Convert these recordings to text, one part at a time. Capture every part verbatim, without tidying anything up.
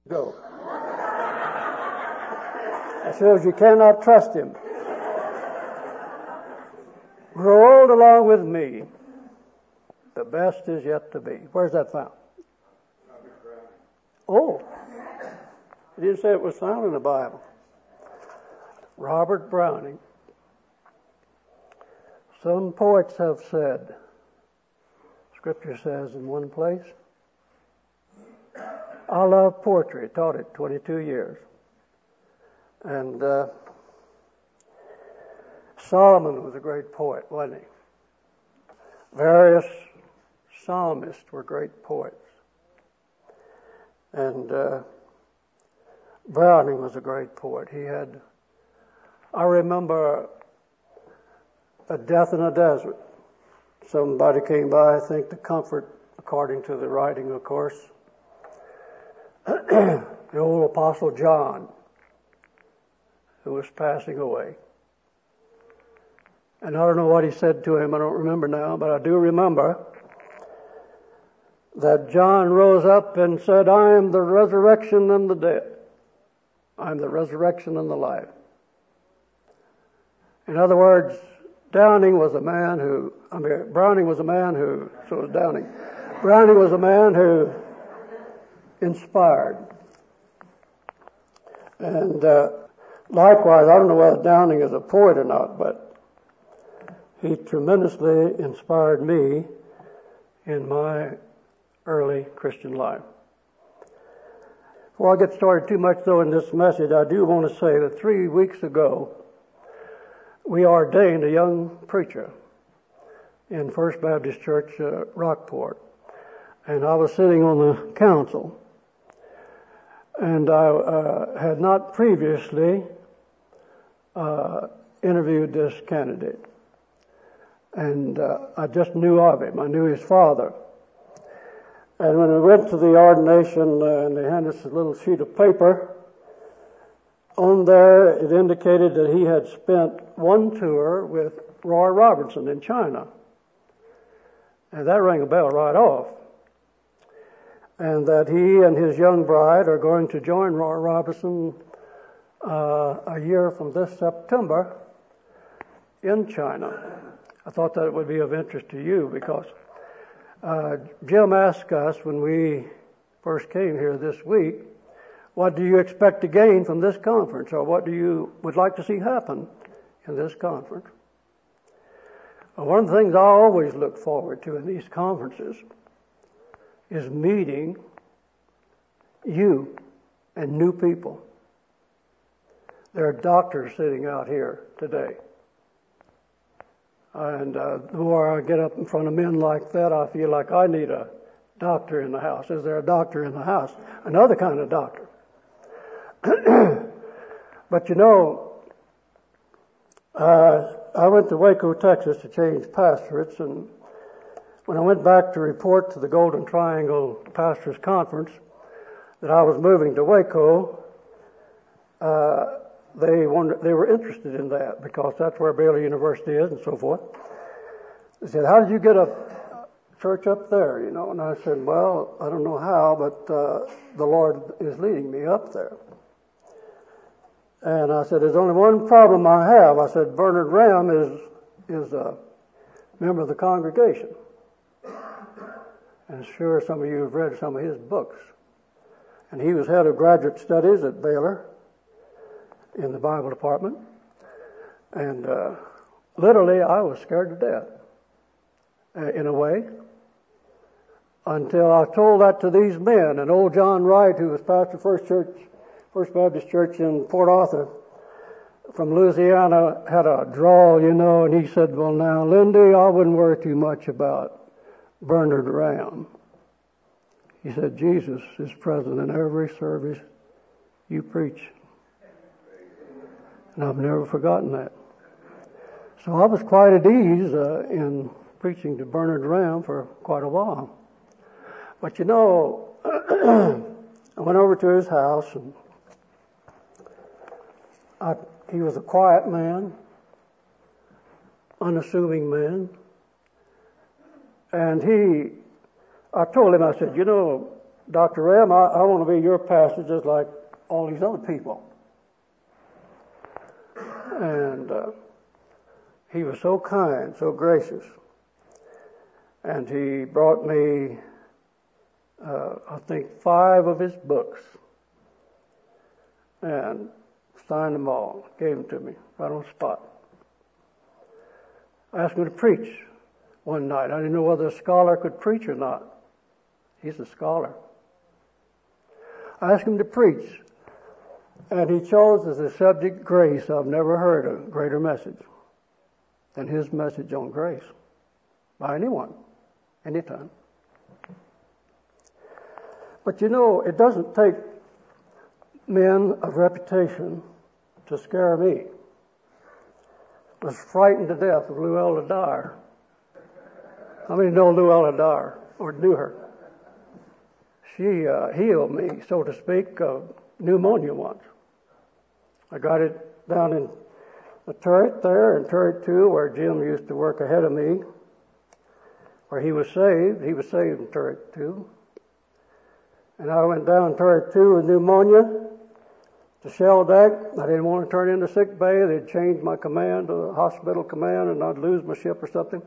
Go. That shows you cannot trust him. Grow old along with me. The best is yet to be. Where's that found? Oh, it didn't say it was found in the Bible. Robert Browning. Some poets have said, Scripture says in one place, I love poetry. Taught it twenty-two years. And uh, Solomon was a great poet, wasn't he? Various psalmists were great poets. And uh, Browning was a great poet. He had, I remember A Death in a Desert. Somebody came by, I think, to comfort, according to the writing, of course, the old Apostle John, who was passing away. And I don't know what he said to him, I don't remember now, but I do remember that John rose up and said, I am the resurrection and the dead. I am the resurrection and the life. In other words, Downing was a man who, I mean, Browning was a man who, so was Downing. Browning was a man who inspired. And uh, likewise, I don't know whether Downing is a poet or not, but he tremendously inspired me in my early Christian life. Before I get started too much, though, in this message, I do want to say that three weeks ago, we ordained a young preacher in First Baptist Church, uh, Rockport. And I was sitting on the council. And I uh, had not previously uh, interviewed this candidate. And uh, I just knew of him. I knew his father. And when we went to the ordination uh, and they handed us a little sheet of paper, on there it indicated that he had spent one tour with Roy Robertson in China. And that rang a bell right off. And that he and his young bride are going to join Roy Robertson uh, a year from this September in China. I thought that it would be of interest to you because uh, Jim asked us when we first came here this week, what do you expect to gain from this conference, or what do you would like to see happen in this conference? Well, one of the things I always look forward to in these conferences is meeting you and new people. There are doctors sitting out here today. And uh, the more I get up in front of men like that, I feel like I need a doctor in the house. Is there a doctor in the house? Another kind of doctor. But you know, uh, I went to Waco, Texas to change pastorates, and when I went back to report to the Golden Triangle Pastors Conference that I was moving to Waco, uh, they wanted, they were interested in that because that's where Baylor University is and so forth. They said, how did you get a church up there, you know? And I said, well, I don't know how, but uh, the Lord is leading me up there. And I said, there's only one problem I have. I said, Bernard Ram is is a member of the congregation. And sure, some of you have read some of his books. And he was head of graduate studies at Baylor in the Bible department. And uh, literally, I was scared to death, uh, in a way, until I told that to these men. And old John Wright, who was pastor of First Church, First Baptist Church in Port Arthur, from Louisiana, had a drawl, you know, and he said, well, now, Lindy, I wouldn't worry too much about Bernard Ram. He said, Jesus is present in every service you preach. And I've never forgotten that. So I was quite at ease uh, in preaching to Bernard Ram for quite a while. But you know, I went over to his house, and I, he was a quiet man, unassuming man. And he, I told him, I said, you know, Doctor Rem, I, I want to be your pastor just like all these other people. And uh, he was so kind, so gracious. And he brought me, uh, I think, five of his books and signed them all, gave them to me right on the spot. I asked him to preach one night. I didn't know whether a scholar could preach or not. He's a scholar. I asked him to preach, and he chose as a subject grace. I've never heard a greater message than his message on grace by anyone, anytime. But you know, it doesn't take men of reputation to scare me. I was frightened to death of Luella Dyer. How many know Luella Dyer or knew her? She uh, healed me, so to speak, of pneumonia once. I got it down in a turret there, in turret two, where Jim used to work ahead of me, where he was saved. He was saved in turret two. And I went down turret two with pneumonia to shell deck. I didn't want to turn into sick bay. They'd change my command to the hospital command, and I'd lose my ship or something.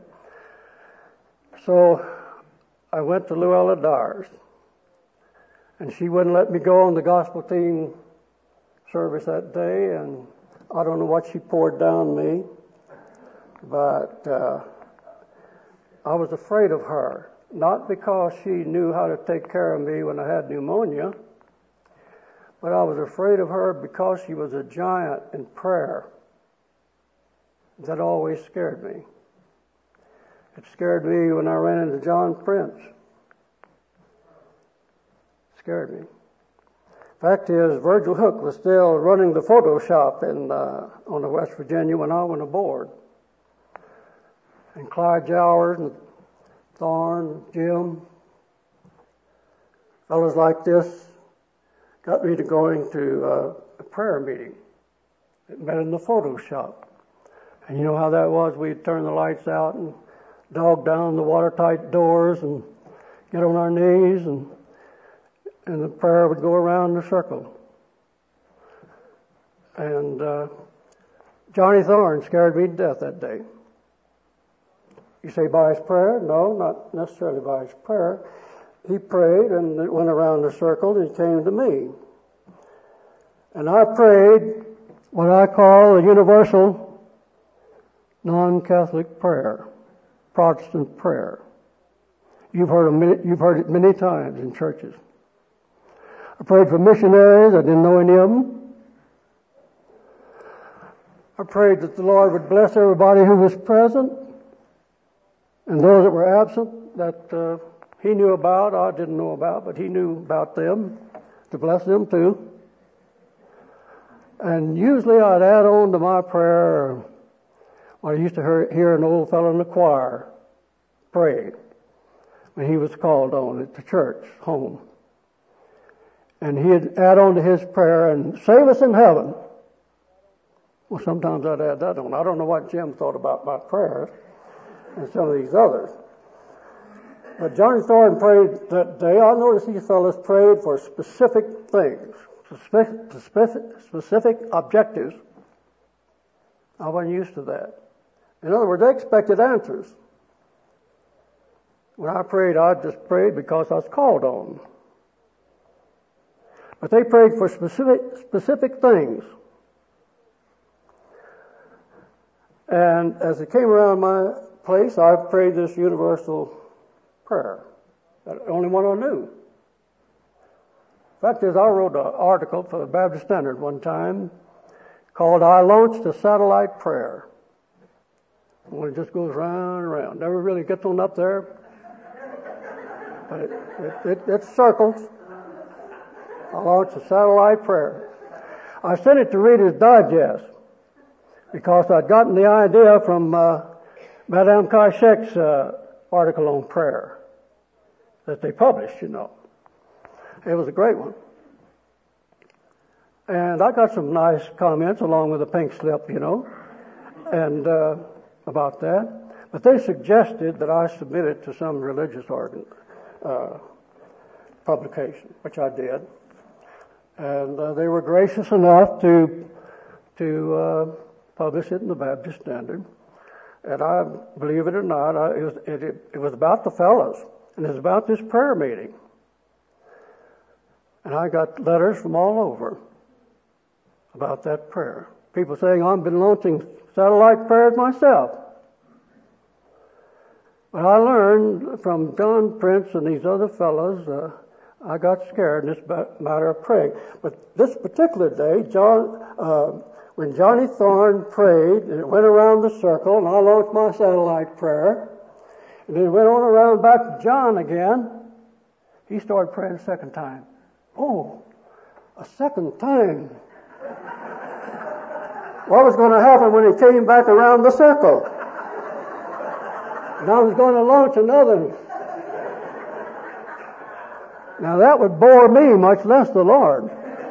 So I went to Luella Dyer's, and she wouldn't let me go on the gospel team service that day, and I don't know what she poured down me, but uh, I was afraid of her, not because she knew how to take care of me when I had pneumonia, but I was afraid of her because she was a giant in prayer. That always scared me. It scared me when I ran into John Prince. It scared me. Fact is, Virgil Hook was still running the photo shop in uh, on the West Virginia when I went aboard. And Clyde Jowers and Thorne, Jim, fellows like this got me to going to uh, a prayer meeting. It met in the photo shop. And you know how that was? We'd turn the lights out and dog down the watertight doors and get on our knees, and and the prayer would go around the circle. And uh, Johnny Thorne scared me to death that day. You say by his prayer? No, not necessarily by his prayer. He prayed, and it went around the circle, and he came to me. And I prayed what I call a universal non-Catholic prayer, Protestant prayer. You've heard, many, you've heard it many times in churches. I prayed for missionaries. I didn't know any of them. I prayed that the Lord would bless everybody who was present, and those that were absent that uh, he knew about, I didn't know about, but he knew about them, to bless them too. And usually I'd add on to my prayer, well, I used to hear, hear an old fellow in the choir pray when he was called on at the church home. And he'd add on to his prayer, and save us in heaven. Well, sometimes I'd add that on. I don't know what Jim thought about my prayers and some of these others. But Johnny Thorne prayed that day. I noticed these fellows prayed for specific things, specific, specific objectives. I wasn't used to that. In other words, they expected answers. When I prayed, I just prayed because I was called on. But they prayed for specific, specific things. And as it came around my place, I prayed this universal prayer. The only one I knew. The fact is, I wrote an article for the Baptist Standard one time called "I Launched a Satellite Prayer." Well, it just goes round and round. Never really gets on up there. But it, it, it, it circles. I launched a satellite prayer. I sent it to Reader's Digest because I'd gotten the idea from uh, Madame Kashek's uh, article on prayer that they published, you know. It was a great one. And I got some nice comments along with a pink slip, you know, and uh, about that. But they suggested that I submit it to some religious organ, uh, publication, which I did. And uh, they were gracious enough to to uh, publish it in the Baptist Standard. And I, believe it or not, I, it, was, it, it was about the fellows, and it was about this prayer meeting. And I got letters from all over about that prayer. People saying, I've been launching satellite prayers myself. But I learned from John Prince and these other fellows, uh, I got scared in this matter of praying. But this particular day, John, uh, when Johnny Thorne prayed, and it went around the circle, and I launched my satellite prayer, and then it went on around back to John again, he started praying a second time. Oh, a second time. What was going to happen when he came back around the circle? And I was going to launch another. Now that would bore me, much less the Lord.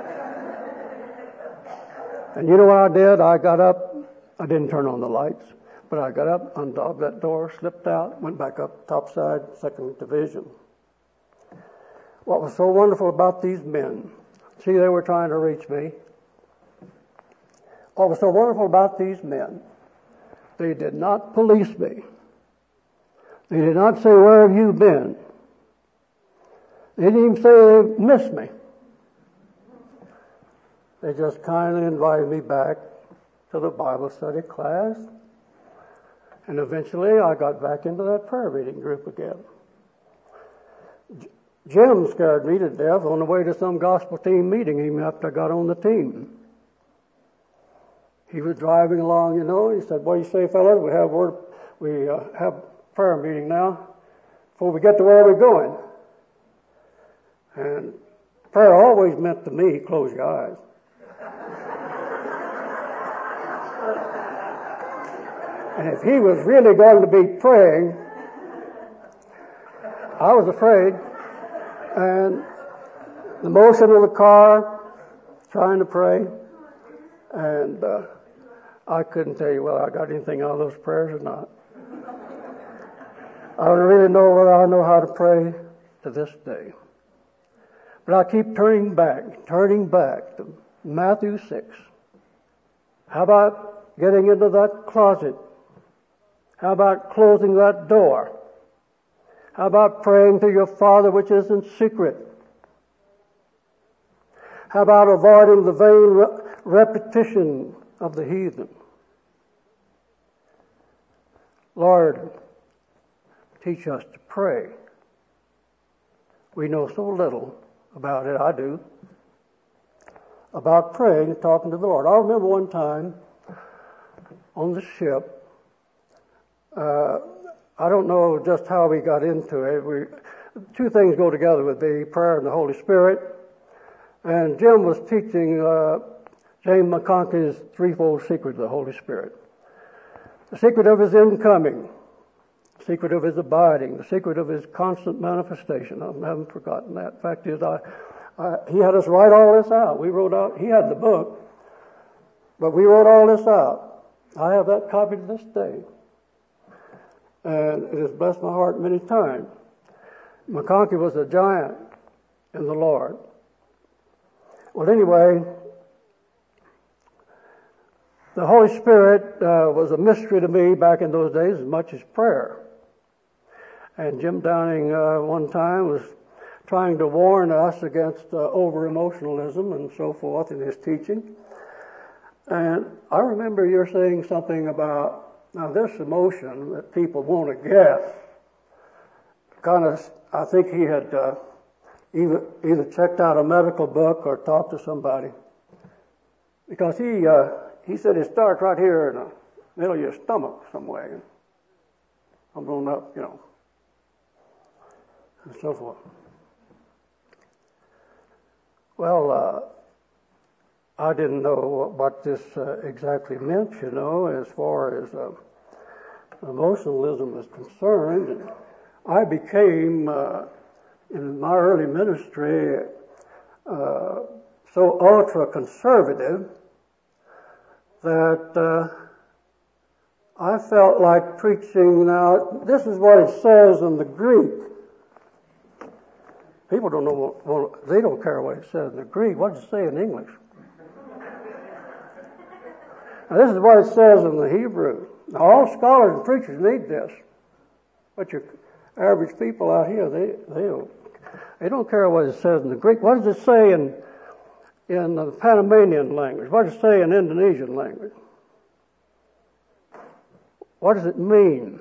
And you know what I did? I got up. I didn't turn on the lights, but I got up, undone that door, slipped out, went back up topside, second division. What was so wonderful about these men? See, they were trying to reach me. What was so wonderful about these men? They did not police me. They did not say, where have you been? They didn't even say they missed me. They just kindly invited me back to the Bible study class. And eventually I got back into that prayer reading group again. Jim scared me to death on the way to some gospel team meeting even after I got on the team. He was driving along, you know, he said, what do you say, fellas? We have word, we uh, have prayer meeting now before we get to where we're going. And prayer always meant to me, close your eyes. And if he was really going to be praying, I was afraid. And the motion of the car, trying to pray, and uh, I couldn't tell you whether I got anything out of those prayers or not. I don't really know whether I know how to pray to this day. But I keep turning back, turning back to Matthew six. How about getting into that closet? How about closing that door? How about praying to your Father which is in secret? How about avoiding the vain re- repetition of the heathen? Lord, teach us to pray. We know so little about it, I do, about praying and talking to the Lord. I remember one time on the ship, uh, I don't know just how we got into it. We, two things go together with the prayer and the Holy Spirit. And Jim was teaching uh, James McConkey's threefold secret of the Holy Spirit. The secret of his incoming, the secret of his abiding, the secret of his constant manifestation. I haven't forgotten that. Fact is, I, I, he had us write all this out. We wrote out, he had the book, but we wrote all this out. I have that copy to this day. And it has blessed my heart many times. McConkey was a giant in the Lord. Well, anyway, the Holy Spirit uh, was a mystery to me back in those days as much as prayer. And Jim Downing uh, one time was trying to warn us against uh, over-emotionalism and so forth in his teaching. And I remember you're saying something about, now this emotion that people want to get, kind of, I think he had uh, either, either checked out a medical book or talked to somebody. Because he uh, he said it starts right here in the middle of your stomach somewhere. I'm going up, you know, and so forth. Well, uh, I didn't know what this uh, exactly meant, you know, as far as uh, emotionalism is concerned. And I became, uh, in my early ministry, uh, so ultra-conservative that uh, I felt like preaching. Now, this is what it says in the Greek. People don't know what, what they don't care what it says in the Greek. What does it say in English? Now, this is what it says in the Hebrew. Now, all scholars and preachers need this, but your average people out here, they they don't, they don't care what it says in the Greek. What does it say in in the Panamanian language? What does it say in Indonesian language? What does it mean?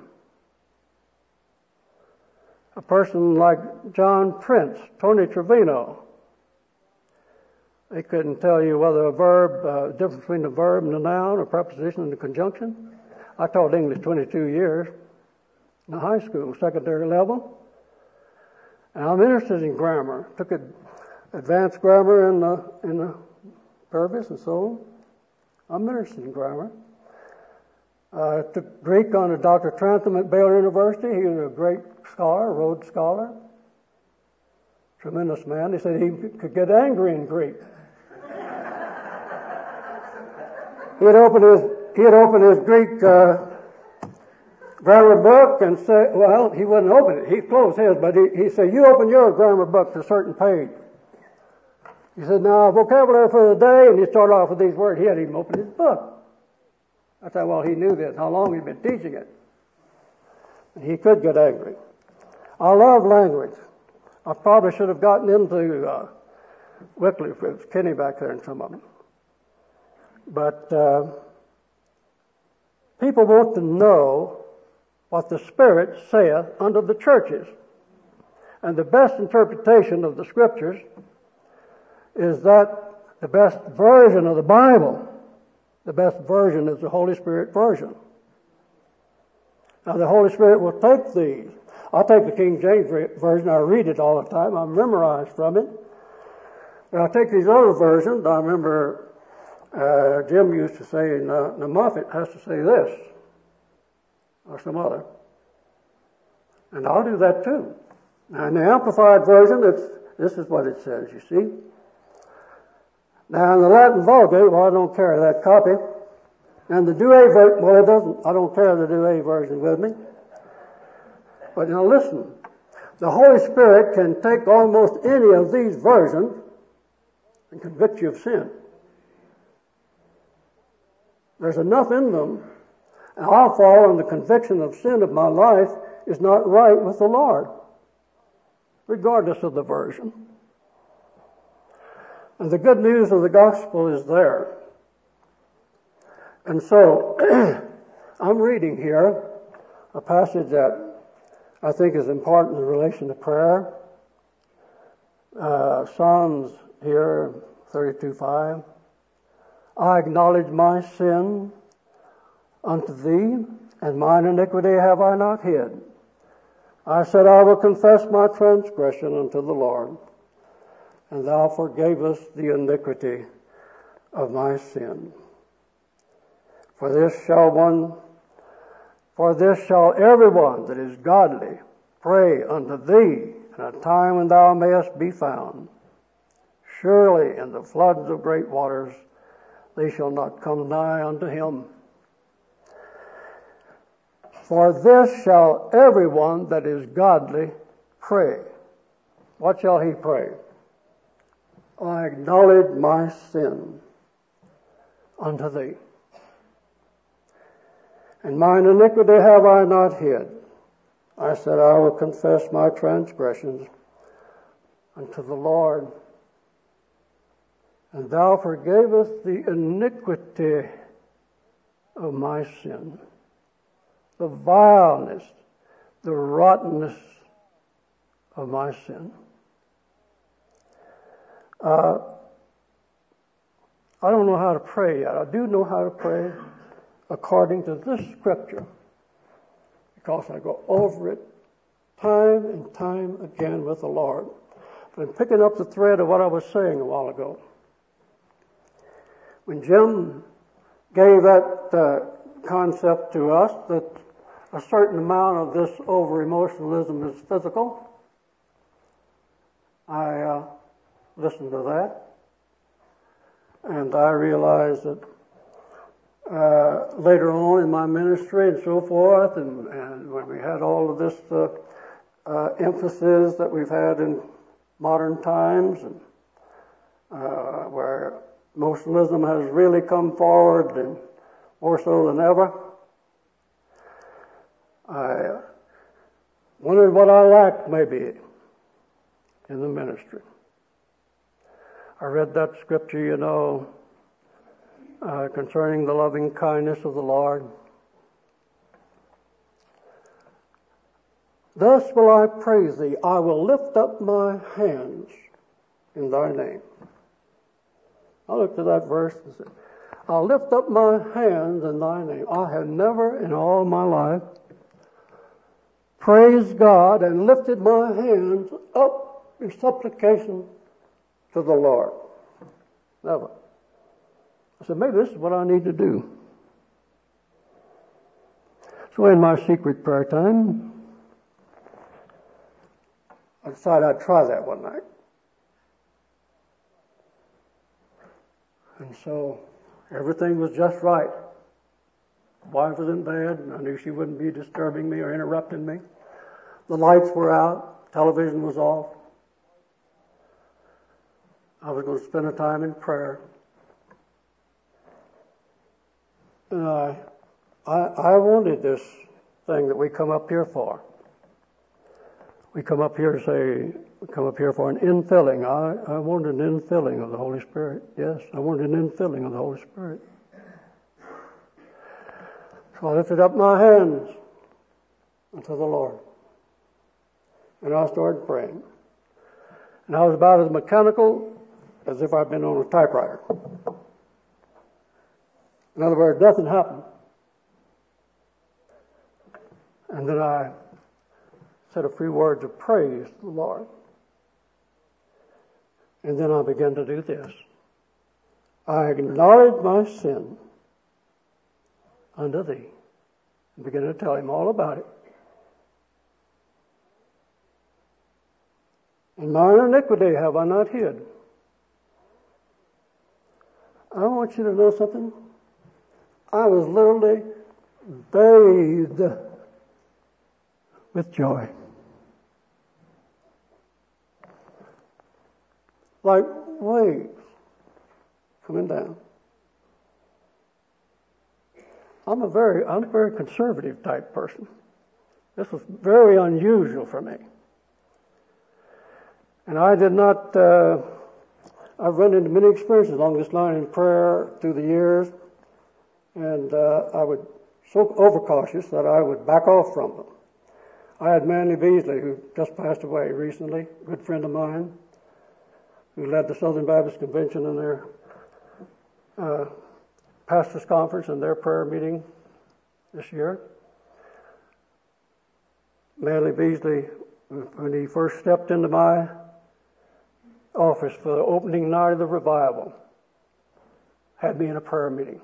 A person like John Prince, Tony Trevino, they couldn't tell you whether a verb, uh, difference between the verb and the noun, or preposition and the conjunction. I taught English twenty-two years in high school, secondary level. And I'm interested in grammar. Took ad- advanced grammar in the, in the Purvis and so on. I'm interested in grammar. I uh, took Greek under Doctor Trantham at Baylor University. He was a great scholar, a Rhodes Scholar. Tremendous man. They said he could get angry in Greek. He had opened his he had opened his Greek uh, grammar book and said, well, he wouldn't open it. He closed his, but he, he said, you open your grammar book to a certain page. He said, now, vocabulary for the day, and he started off with these words. He hadn't even opened his book. I thought, well, he knew this, how long he'd been teaching it. He could get angry. I love language. I probably should have gotten into uh, Wycliffe with Kenny back there and some of them. But uh, people want to know what the Spirit saith unto the churches. And the best interpretation of the Scriptures is that the best version of the Bible, the best version is the Holy Spirit version. Now the Holy Spirit will take these. I'll take the King James Version. I read it all the time. I memorize from it. But I'll take these other versions. I remember uh, Jim used to say, no, the Moffat has to say this, or some other. And I'll do that too. Now in the Amplified Version, it's, this is what it says, you see. Now in the Latin Vulgate, well, I don't carry that copy. And the Douay version, well, it doesn't, I don't carry the Douay version with me. But now listen, the Holy Spirit can take almost any of these versions and convict you of sin. There's enough in them, and I'll fall on the conviction of sin of my life is not right with the Lord, regardless of the version. And the good news of the gospel is there. And so, I'm reading here a passage that I think is important in relation to prayer. Uh, Psalms here, thirty-two five. I acknowledge my sin unto thee, and mine iniquity have I not hid. I said, I will confess my transgression unto the Lord, and thou forgavest the iniquity of my sin. For this shall one, for this shall everyone that is godly pray unto thee in a time when thou mayest be found. Surely in the floods of great waters they shall not come nigh unto him. For this shall everyone that is godly pray. What shall he pray? I acknowledge my sin unto thee, and mine iniquity have I not hid. I said, I will confess my transgressions unto the Lord, and thou forgavest the iniquity of my sin, the vileness, the rottenness of my sin. Uh, I don't know how to pray yet. I do know how to pray according to this scripture, because I go over it time and time again with the Lord. But I'm picking up the thread of what I was saying a while ago. When Jim gave that uh, concept to us that a certain amount of this over-emotionalism is physical, I uh, listened to that, and I realized that uh, later on in my ministry and so forth, and, and when we had all of this uh, uh, emphasis that we've had in modern times, and uh, where emotionalism has really come forward, and more so than ever. I wondered what I lacked maybe in the ministry. I read that scripture, you know, uh, concerning the loving kindness of the Lord. Thus will I praise thee. I will lift up my hands in thy name. I looked at that verse and said, I'll lift up my hands in thy name. I have never in all my life praised God and lifted my hands up in supplication to the Lord. Never. I said, maybe this is what I need to do. So in my secret prayer time, I decided I'd try that one night. And so everything was just right. Wife was in bed, and I knew she wouldn't be disturbing me or interrupting me. The lights were out, television was off. I was going to spend a time in prayer. And I, I, I wanted this thing that we come up here for. We come up here to say, we come up here for an infilling. I, I wanted an infilling of the Holy Spirit. Yes, I wanted an infilling of the Holy Spirit. So I lifted up my hands unto the Lord. And I started praying. And I was about as mechanical as if I'd been on a typewriter. In other words, nothing happened. And then I said a few words of praise to the Lord. And then I began to do this. I acknowledge my sin unto thee. And began to tell him all about it. And mine iniquity have I not hid. I want you to know something. I was literally bathed with joy. Like waves coming down. I'm a very, I'm a very conservative type person. This was very unusual for me. And I did not, uh, I've run into many experiences along this line in prayer through the years, and uh, I would so overcautious that I would back off from them. I had Manley Beasley, who just passed away recently, a good friend of mine, who led the Southern Baptist Convention in their uh, pastors' conference and their prayer meeting this year. Manley Beasley, when he first stepped into my office for the opening night of the revival, had me in a prayer meeting.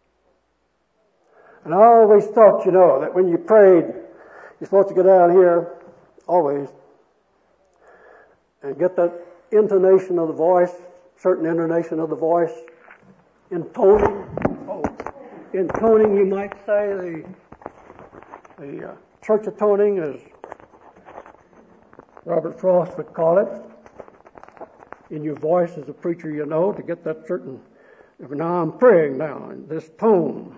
And I always thought, you know, that when you prayed, you're supposed to go down here, always, and get that intonation of the voice, certain intonation of the voice, intoning, oh, intoning, you might say, the, the uh, church atoning, as Robert Frost would call it, in your voice as a preacher, you know, to get that certain, now I'm praying now, in this tone.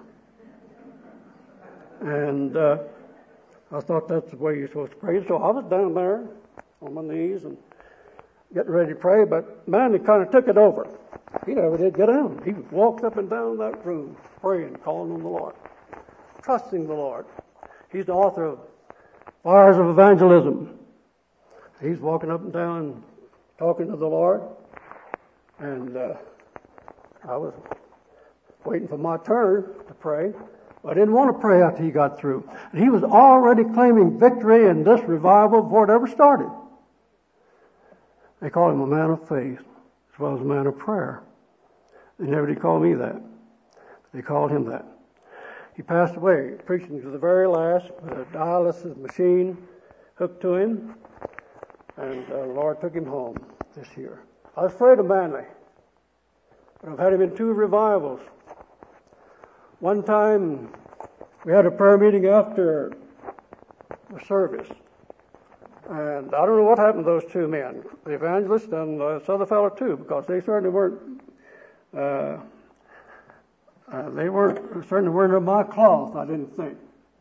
And uh, I thought that's the way you're supposed to pray. So I was down there on my knees and getting ready to pray, but man, he kind of took it over. He never did get down. He walked up and down that room praying, calling on the Lord, trusting the Lord. He's the author of Fires of Evangelism. He's walking up and down talking to the Lord, and uh, I was waiting for my turn to pray. I didn't want to pray after he got through. And he was already claiming victory in this revival before it ever started. They called him a man of faith as well as a man of prayer. They never did call me that. They called him that. He passed away preaching to the very last with a dialysis machine hooked to him, and uh, the Lord took him home this year. I was afraid of Manley, but I've had him in two revivals. One time, we had a prayer meeting after the service. And I don't know what happened to those two men, the evangelist and uh, this other fellow too, because they certainly weren't, uh, uh, they weren't, certainly weren't of my cloth, I didn't think.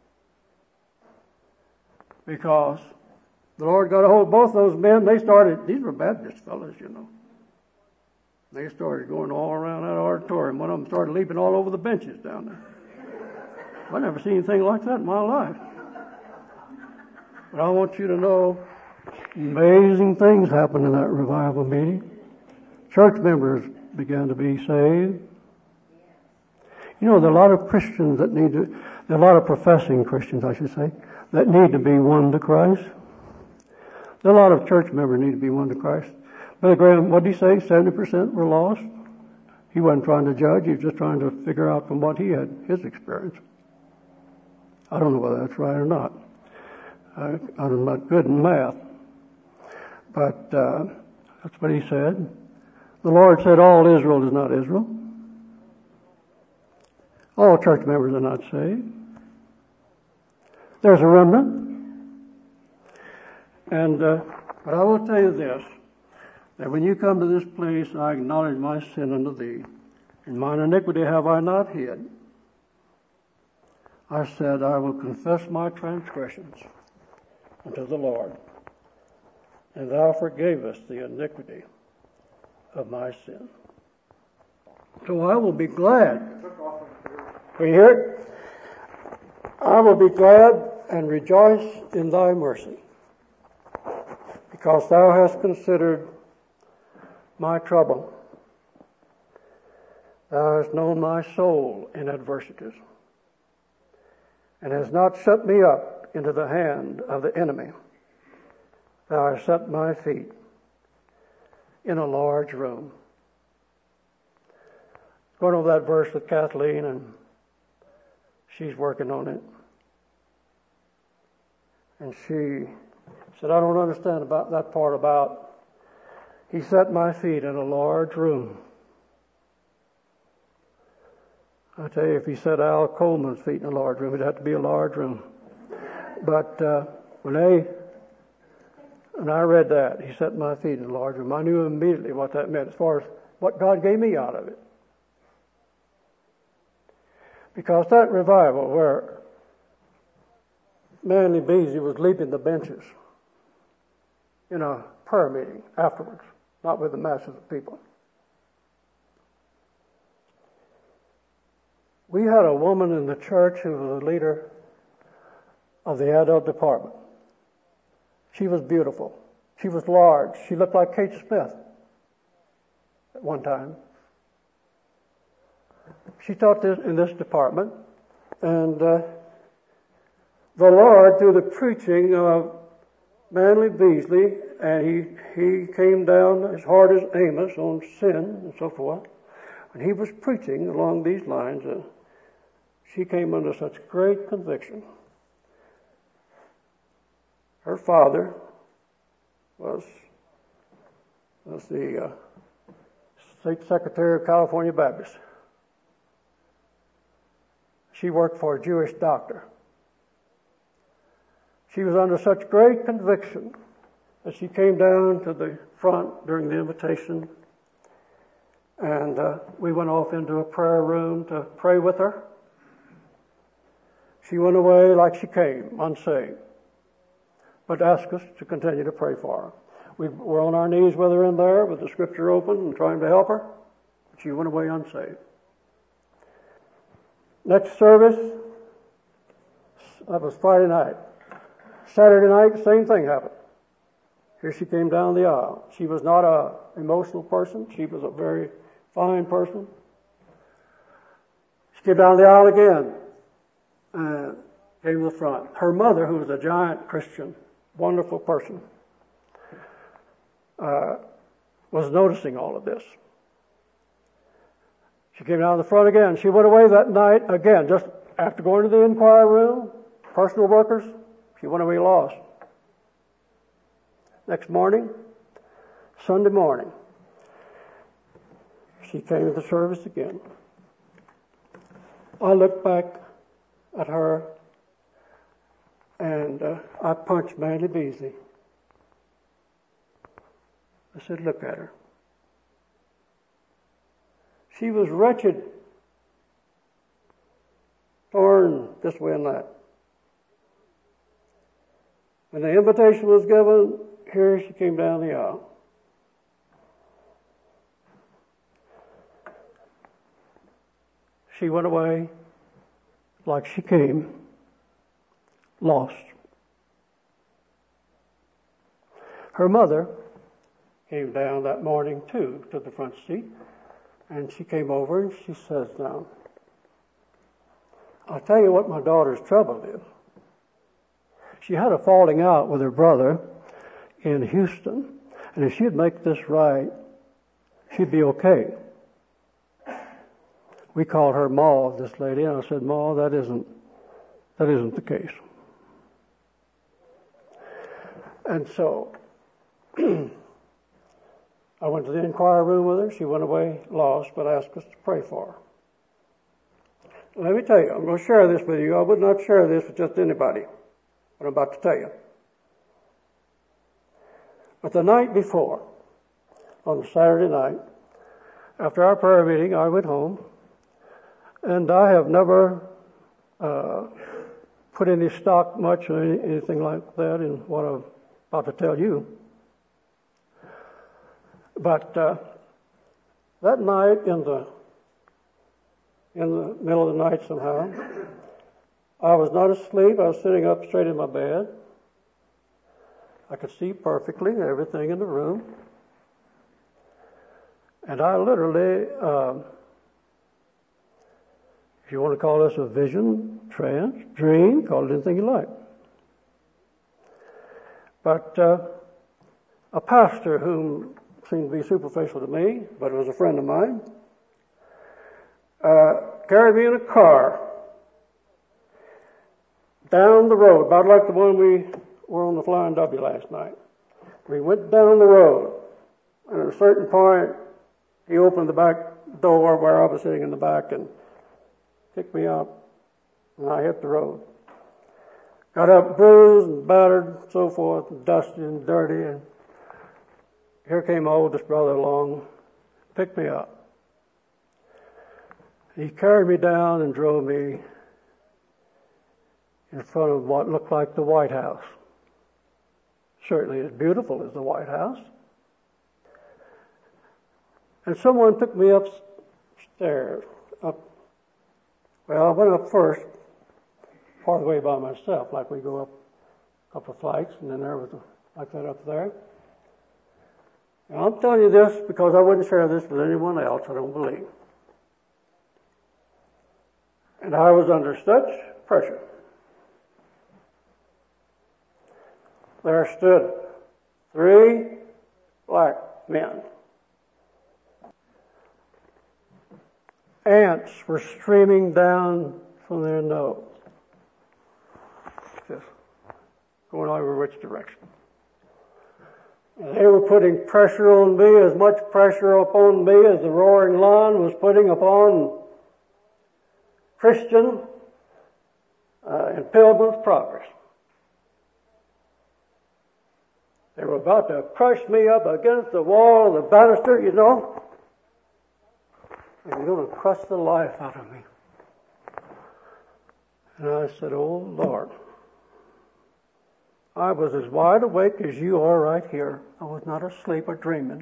Because the Lord got a hold of both those men. They started, these were Baptist fellows, you know. They started going all around that auditorium. One of them started leaping all over the benches down there. I never seen anything like that in my life. But I want you to know, amazing things happened in that revival meeting. Church members began to be saved. You know, there are a lot of Christians that need to, there are a lot of professing Christians, I should say, that need to be won to Christ. There are a lot of church members need to be won to Christ. Brother Graham, what did he say? seventy percent were lost? He wasn't trying to judge. He was just trying to figure out from what he had, his experience. I don't know whether that's right or not. I, I'm not good in math. But uh, that's what he said. The Lord said all Israel is not Israel. All church members are not saved. There's a remnant. And uh, but I will tell you this, that when you come to this place, I acknowledge my sin unto thee. And mine iniquity have I not hid. I said, I will confess my transgressions unto the Lord, and thou forgavest the iniquity of my sin. So I will be glad. Can you hear it? I will be glad and rejoice in thy mercy, because thou hast considered my trouble. Thou hast known my soul in adversities, and hast not shut me up into the hand of the enemy. Thou hast set my feet in a large room. Going over that verse with Kathleen, and she's working on it. And she said, I don't understand about that part about he set my feet in a large room. I tell you, if he set Al Coleman's feet in a large room, it'd have to be a large room. But uh, when they, when I read that, he set my feet in a large room, I knew immediately what that meant as far as what God gave me out of it. Because that revival where Manly Beasley was leaping the benches in a prayer meeting afterwards, not with the masses of people. We had a woman in the church who was a leader of the adult department. She was beautiful. She was large. She looked like Kate Smith at one time. She taught this, in this department, and uh, the Lord, through the preaching of Manly Beasley, and he, he came down as hard as Amos on sin and so forth, and he was preaching along these lines. Uh, she came under such great conviction. Her father was, was the uh, State Secretary of California Baptist. She worked for a Jewish doctor. She was under such great conviction that she came down to the front during the invitation, and uh, we went off into a prayer room to pray with her. She went away like she came, unsaved, but asked us to continue to pray for her. We were on our knees with her in there with the scripture open and trying to help her. She went away unsaved. Next service, that was Friday night. Saturday night, same thing happened. Here she came down the aisle. She was not an emotional person. She was a very fine person. She came down the aisle again and came to the front. Her mother, who was a giant Christian, wonderful person, uh, was noticing all of this. She came down the front again. She went away that night again, just after going to the inquiry room, personal workers. She went away lost. Next morning, Sunday morning, she came to the service again. I looked back at her, and uh, I punched Manly Beasley I said, look at her. She was wretched, torn this way and that. When the invitation was given, here she came down the aisle. She went away like she came, lost. Her mother came down that morning too to the front seat, and she came over and she says, now, I'll tell you what my daughter's trouble is. She had a falling out with her brother in Houston, and if she'd make this right, she'd be okay. We called her Ma, this lady, and I said, Ma, that isn't, that isn't the case. And so I went to the inquiry room with her. She went away lost, but asked us to pray for her. Let me tell you, I'm going to share this with you. I would not share this with just anybody, what I'm about to tell you. But the night before, on Saturday night, after our prayer meeting, I went home, and I have never uh, put any stock much or any, anything like that in what I'm about to tell you. But uh, that night, in the in the middle of the night somehow, I was not asleep. I was sitting up straight in my bed. I could see perfectly everything in the room. And I literally, uh, if you want to call this a vision, trance, dream, call it anything you like. But uh, a pastor whom seemed to be superficial to me, but was a friend of mine, uh, carried me in a car down the road, about like the one we were on the Flying W last night. We went down the road, and at a certain point, he opened the back door where I was sitting in the back and kicked me out, and I hit the road. Got up bruised and battered and so forth, and dusty and dirty, and here came my oldest brother along, picked me up. He carried me down and drove me in front of what looked like the White House. Certainly as beautiful as the White House. And someone took me upstairs. Up. Well, I went up first, part of the way by myself, like we go up a couple of flights, and then there was a, like that up there. And I'm telling you this because I wouldn't share this with anyone else, I don't believe. And I was under such pressure. There stood three black men. Ants were streaming down from their nose, just going over which direction. And they were putting pressure on me, as much pressure upon me as the roaring lion was putting upon Christian uh, in Pilgrim's Progress. They were about to crush me up against the wall of the banister, you know. They were going to crush the life out of me. And I said, oh, Lord. I was as wide awake as you are right here. I was not asleep or dreaming.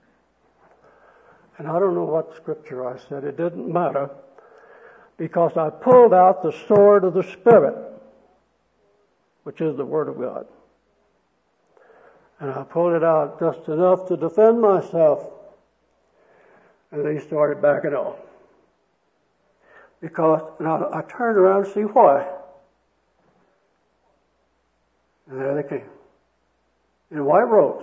And I don't know what scripture I said. It didn't matter. Because I pulled out the sword of the Spirit, which is the Word of God. And I pulled it out just enough to defend myself. And then he started backing off. Because, and I, I turned around to see why. And there they came. In white robes.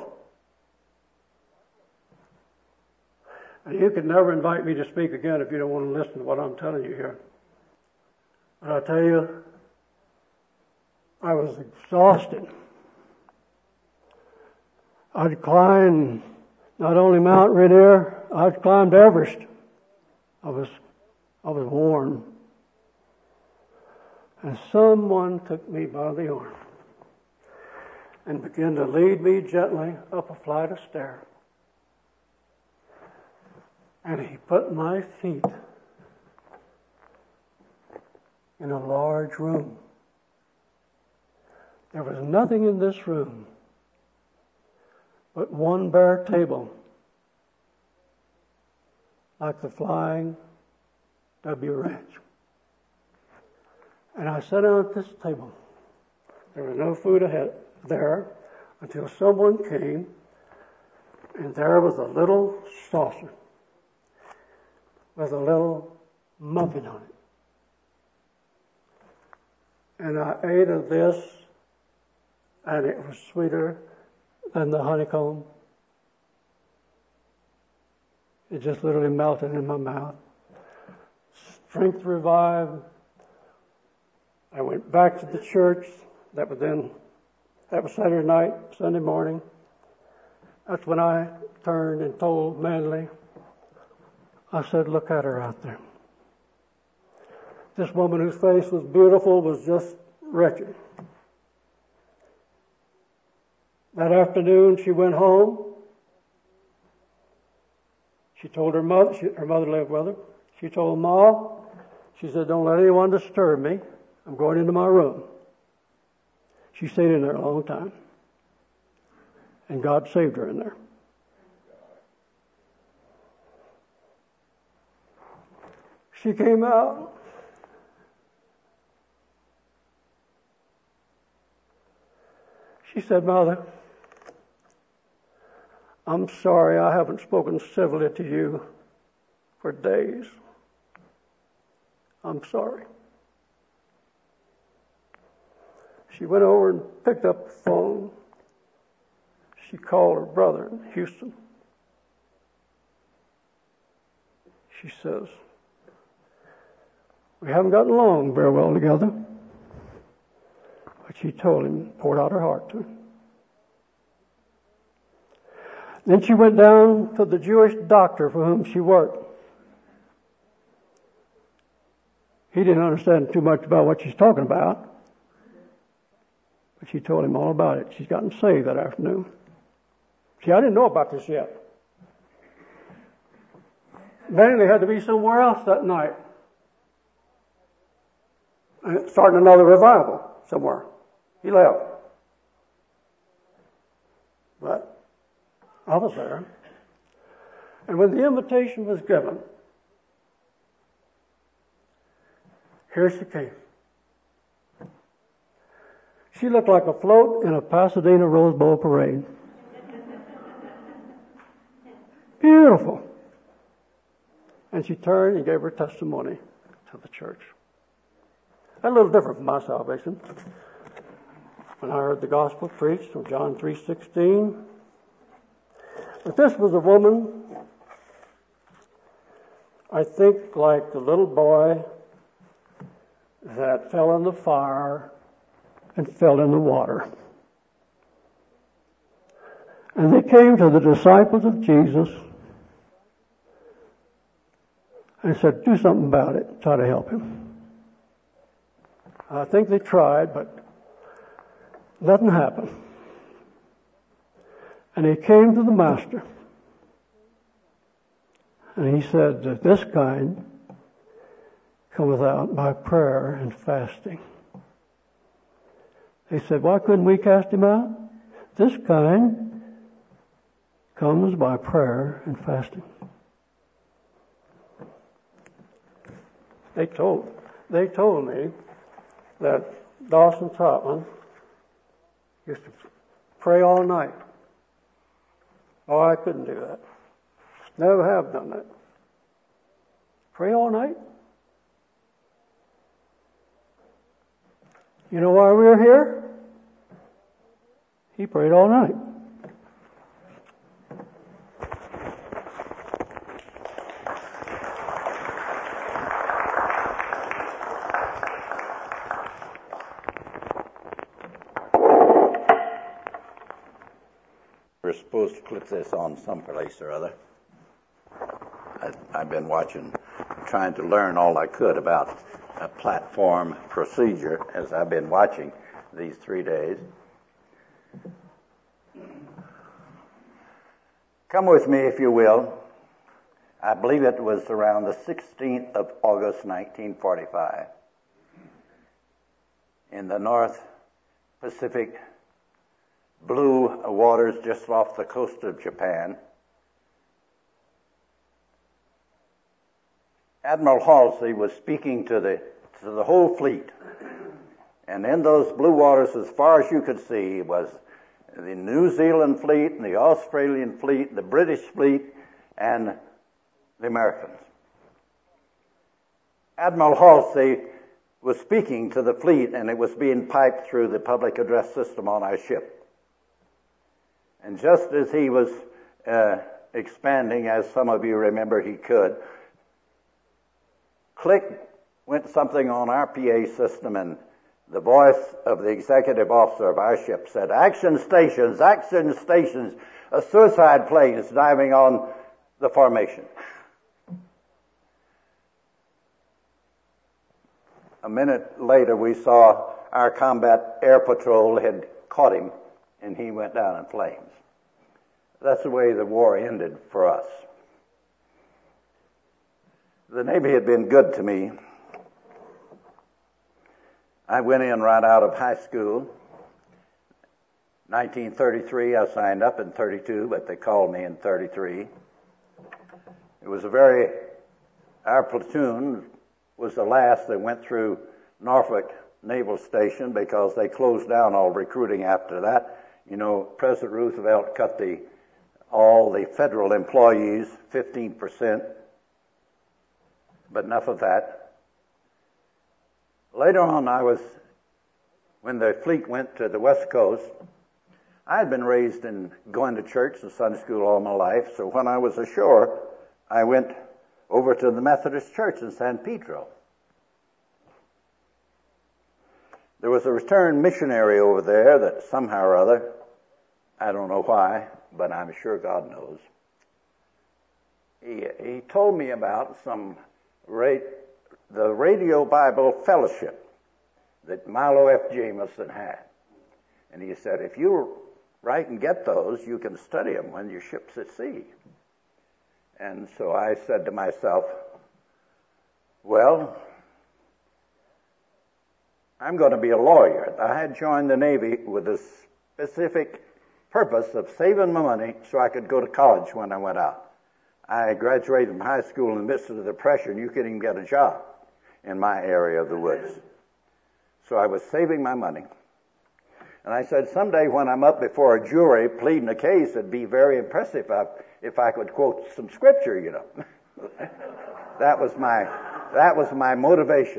And you can never invite me to speak again if you don't want to listen to what I'm telling you here. But I tell you, I was exhausted. I'd climbed not only Mount Rainier, I'd climbed Everest. I was, I was worn. And someone took me by the arm and began to lead me gently up a flight of stairs. And he put my feet in a large room. There was nothing in this room but one bare table, like the Flying W Ranch. And I sat down at this table. There was no food ahead there until someone came, and there was a little saucer with a little muffin on it. And I ate of this, and it was sweeter than the honeycomb. It just literally melted in my mouth. Strength revived. I went back to the church. That was then, that was Saturday night, Sunday morning. That's when I turned and told Manley, I said, look at her out there. This woman whose face was beautiful was just wretched. That afternoon she went home. She told her mother, she, her mother lived with her. She told Ma, she said, don't let anyone disturb me. I'm going into my room. She stayed in there a long time. And God saved her in there. She came out. She said, Mother, I'm sorry I haven't spoken civilly to you for days. I'm sorry. She went over and picked up the phone. She called her brother in Houston. She says, we haven't gotten along very well together. But she told him, poured out her heart to him. Then she went down to the Jewish doctor for whom she worked. He didn't understand too much about what she's talking about. But she told him all about it. She's gotten saved that afternoon. See, I didn't know about this yet. Manley had to be somewhere else that night. And starting another revival somewhere. He left. But I was there. And when the invitation was given, here she came. She looked like a float in a Pasadena Rose Bowl parade. Beautiful. And she turned and gave her testimony to the church. That's a little different from my salvation. When I heard the gospel preached from John three sixteen. But this was a woman, I think, like the little boy that fell in the fire and fell in the water. And they came to the disciples of Jesus and said, do something about it. Try to help him. I think they tried, but nothing happened. And he came to the master. And he said that this kind cometh out by prayer and fasting. They said, why couldn't we cast him out? This kind comes by prayer and fasting. They told, they told me that Dawson Trotman used to pray all night. Oh, I couldn't do that. Never have done that. Pray all night? You know why we're here? He prayed all night. We're supposed to clip this on someplace or other. I, I've been watching, trying to learn all I could about a platform procedure as I've been watching these three days. Come with me, if you will. I believe it was around the sixteenth of August, nineteen forty-five, in the North Pacific blue waters just off the coast of Japan. Admiral Halsey was speaking to the to the whole fleet, and in those blue waters, as far as you could see, was the New Zealand fleet, and the Australian fleet, the British fleet, and the Americans. Admiral Halsey was speaking to the fleet, and it was being piped through the public address system on our ship. And just as he was uh, expanding, as some of you remember he could, click went something on our P A system, and the voice of the executive officer of our ship said, "Action stations, action stations, a suicide plane is diving on the formation." A minute later, we saw our combat air patrol had caught him, and he went down in flames. That's the way the war ended for us. The Navy had been good to me. I went in right out of high school. nineteen thirty-three, I signed up in thirty-two, but they called me in thirty-three. It was a very, our platoon was the last that went through Norfolk Naval Station because they closed down all recruiting after that. You know, President Roosevelt cut the all the federal employees fifteen percent, but enough of that. Later on, I was, when the fleet went to the West Coast, I had been raised in going to church and Sunday school all my life, so when I was ashore, I went over to the Methodist Church in San Pedro. There was a returned missionary over there that somehow or other, I don't know why, but I'm sure God knows, he, he told me about some rate, the Radio Bible Fellowship that Milo F. Jamison had. And he said, if you write and get those, you can study them when your ship's at sea. And so I said to myself, well, I'm going to be a lawyer. I had joined the Navy with a specific purpose of saving my money so I could go to college when I went out. I graduated from high school in the midst of the Depression. You couldn't even get a job in my area of the woods. So I was saving my money. And I said, someday when I'm up before a jury pleading a case, it'd be very impressive if I, if I could quote some scripture, you know. That was my, that was my motivation.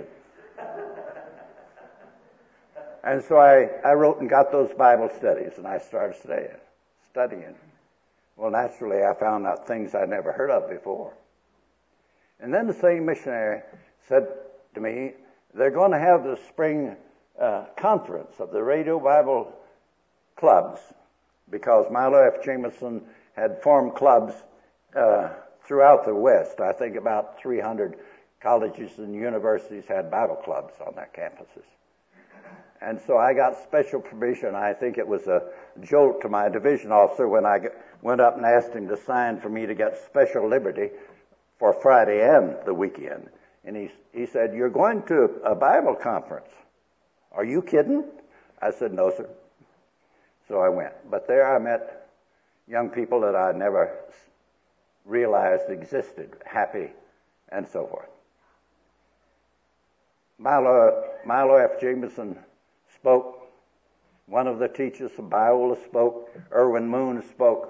And so I, I wrote and got those Bible studies, and I started studying. studying. Well, naturally, I found out things I'd never heard of before. And then the same missionary said to me, they're going to have the spring uh, conference of the Radio Bible clubs, because Milo F. Jamison had formed clubs uh, throughout the West. I think about three hundred colleges and universities had Bible clubs on their campuses. And so I got special permission. I think it was a jolt to my division officer when I went up and asked him to sign for me to get special liberty for Friday and the weekend. And he, he said, you're going to a Bible conference. Are you kidding? I said, no, sir. So I went. But there I met young people that I never realized existed, happy, and so forth. Milo, Milo F. Jamison spoke. One of the teachers from Biola spoke. Erwin Moon spoke.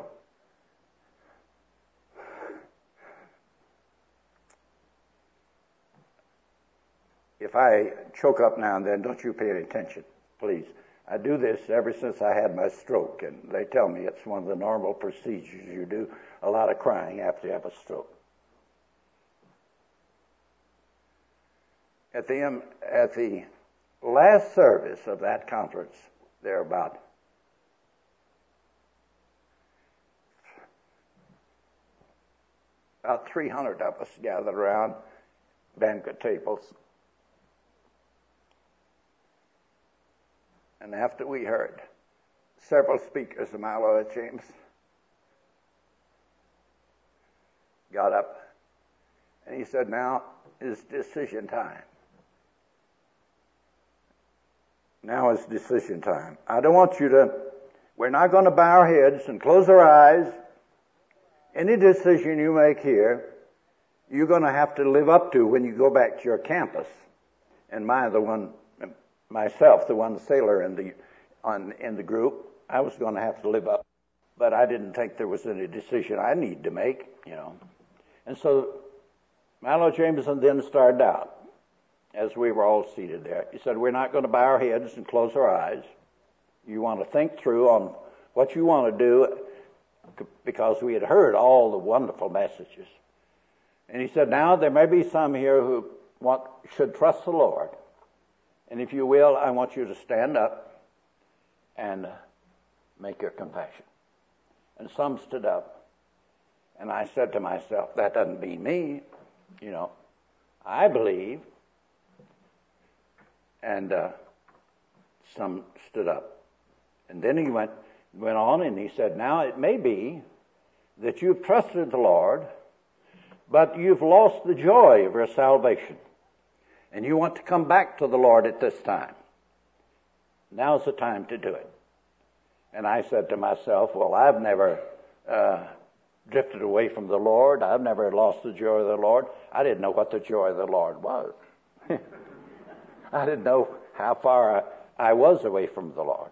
If I choke up now and then, don't you pay any attention, please. I do this ever since I had my stroke, and they tell me it's one of the normal procedures. You do a lot of crying after you have a stroke. At the, um, at the last service of that conference, there were about about three hundred of us gathered around banquet tables. And after we heard several speakers of Milo F. James got up And he said, now is decision time. Now is decision time. I don't want you to, we're not going to bow our heads and close our eyes. Any decision you make here, you're going to have to live up to when you go back to your campus. And my, the one, myself, the one sailor in the, on, in the group, I was going to have to live up. But I didn't think there was any decision I need to make, you know. And so Milo Jameson then started out as we were all seated there. He said, we're not going to bow our heads and close our eyes. You want to think through on what you want to do, because we had heard all the wonderful messages. And he said, now there may be some here who want, should trust the Lord. And if you will, I want you to stand up and make your confession. And some stood up. And I said to myself, that doesn't mean me. You know, I believe. And uh, some stood up. And then he went went on and he said, now it may be that you've trusted the Lord, but you've lost the joy of your salvation. And you want to come back to the Lord at this time. Now's the time to do it. And I said to myself, well, I've never uh, drifted away from the Lord. I've never lost the joy of the Lord. I didn't know what the joy of the Lord was. I didn't know how far I, I was away from the Lord.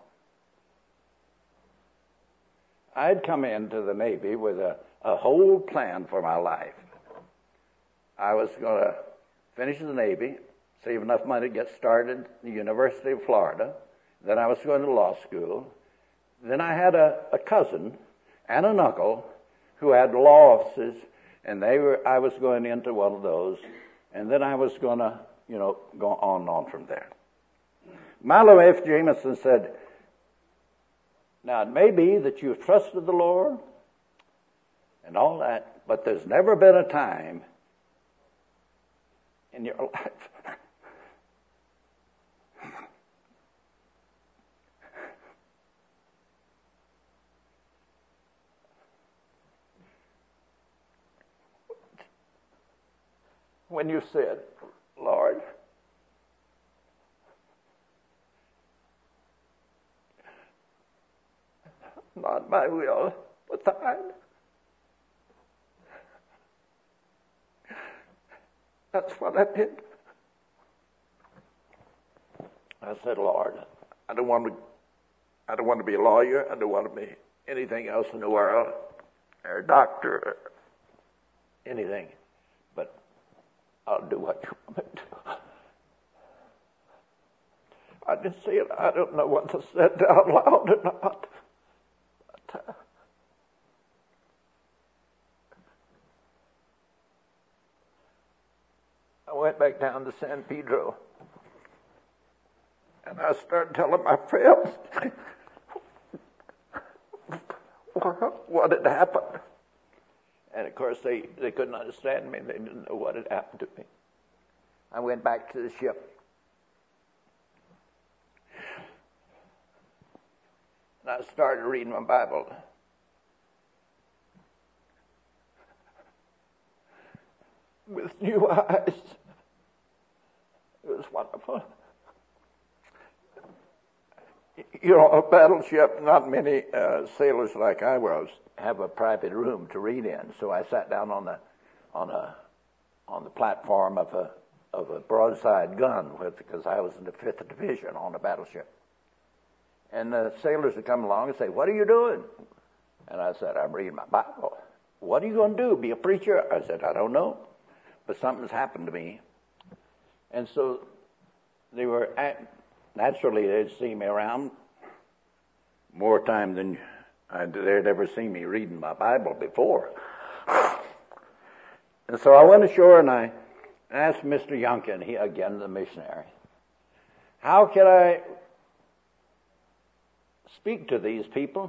I'd come into the Navy with a, a whole plan for my life. I was going to finish the Navy, save enough money to get started at the University of Florida. Then I was going to law school. Then I had a, a cousin and an uncle who had law offices, and they were. I was going into one of those, and then I was going to, you know, go on and on from there. Milo F. Jameson said, now it may be that you've trusted the Lord and all that, but there's never been a time in your life when you said, Lord, not my will, but thine. That's what I did. I said, Lord, I don't want to I don't want to be a lawyer. I don't want to be anything else in the world, or a doctor, or anything. But I'll do what you want me to do. I didn't say it. I don't know what to say out loud or not. But, uh, I went back down to San Pedro, and I started telling my friends what had happened. And of course, they, they couldn't understand me. They didn't know what had happened to me. I went back to the ship. And I started reading my Bible. With new eyes. It was wonderful. You know, a battleship, not many uh, sailors like I was have a private room to read in. So I sat down on the on a on the platform of a of a broadside gun with because I was in the fifth division on the battleship. And the sailors would come along and say, "What are you doing?" And I said, "I'm reading my Bible." "What are you going to do? Be a preacher?" I said, "I don't know, but something's happened to me." And so they were at, naturally they'd see me around more time than I'd, they'd ever seen me reading my Bible before. And so I went ashore and I asked Mister Youngkin, he again the missionary, how can I speak to these people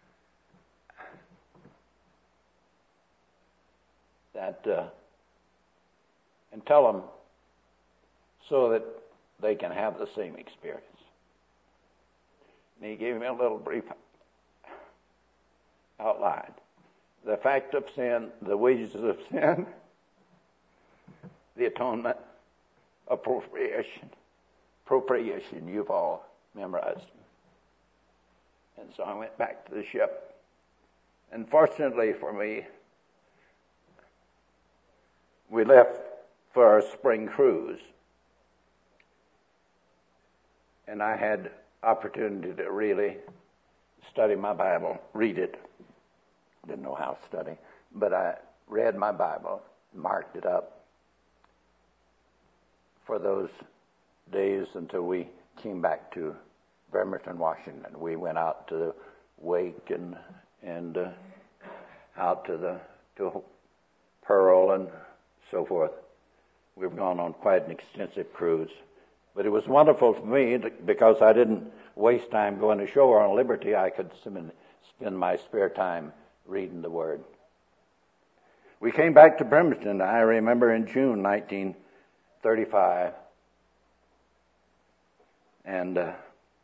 that uh, and tell them so that they can have the same experience. And he gave me a little brief outline. The fact of sin, the wages of sin the atonement, appropriation, appropriation, you've all memorized them. And so I went back to the ship. And fortunately for me, we left for our spring cruise. And I had opportunity to really study my Bible, read it. Didn't know how to study, but I read my Bible, marked it up for those days until we came back to Bremerton, Washington. We went out to the Wake and and uh, out to the to Pearl and so forth. We've gone on quite an extensive cruise. But it was wonderful for me because I didn't waste time going ashore on Liberty. I could spend my spare time reading the Word. We came back to Bremerton, I remember, in June nineteen thirty-five. And uh,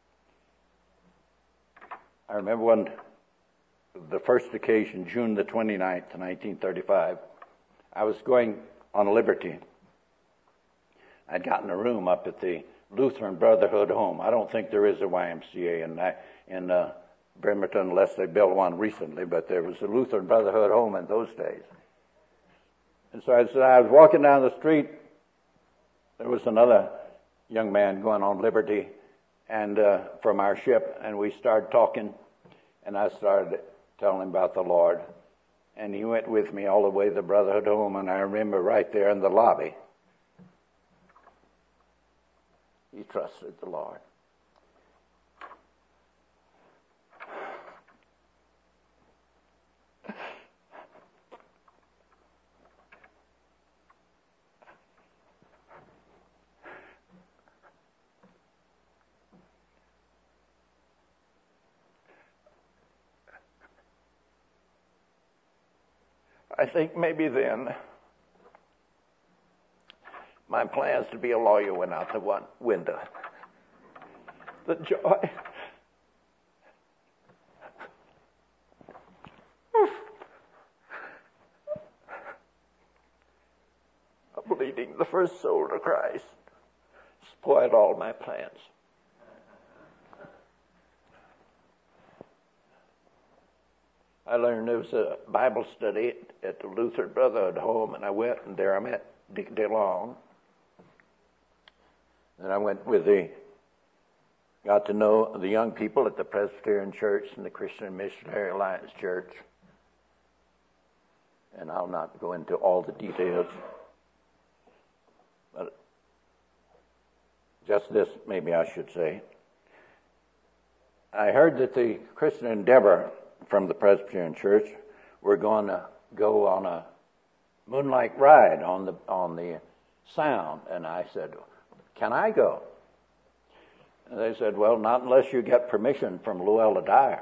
I remember when the first occasion, June the twenty-ninth, nineteen thirty-five, I was going on Liberty. I'd gotten a room up at the Lutheran Brotherhood Home. I don't think there is a Y M C A in in uh, Bremerton unless they built one recently, but there was a Lutheran Brotherhood Home in those days. And so as I was walking down the street, there was another young man going on Liberty and uh, from our ship, and we started talking, and I started telling him about the Lord. And he went with me all the way to the Brotherhood Home, and I remember right there in the lobby, he trusted the Lord. I think maybe then my plans to be a lawyer went out the one window. The joy of leading the first soul to Christ spoiled all my plans. I learned there was a Bible study at the Lutheran Brotherhood Home, and I went, and there I met Dick DeLong. Then I went with the, got to know the young people at the Presbyterian Church and the Christian Missionary Alliance Church. And I'll not go into all the details, but just this maybe I should say. I heard that the Christian Endeavor from the Presbyterian Church were going to go on a moonlight ride on the on the Sound, and I said, "Can I go?" And they said, "Well, not unless you get permission from Luella Dyer."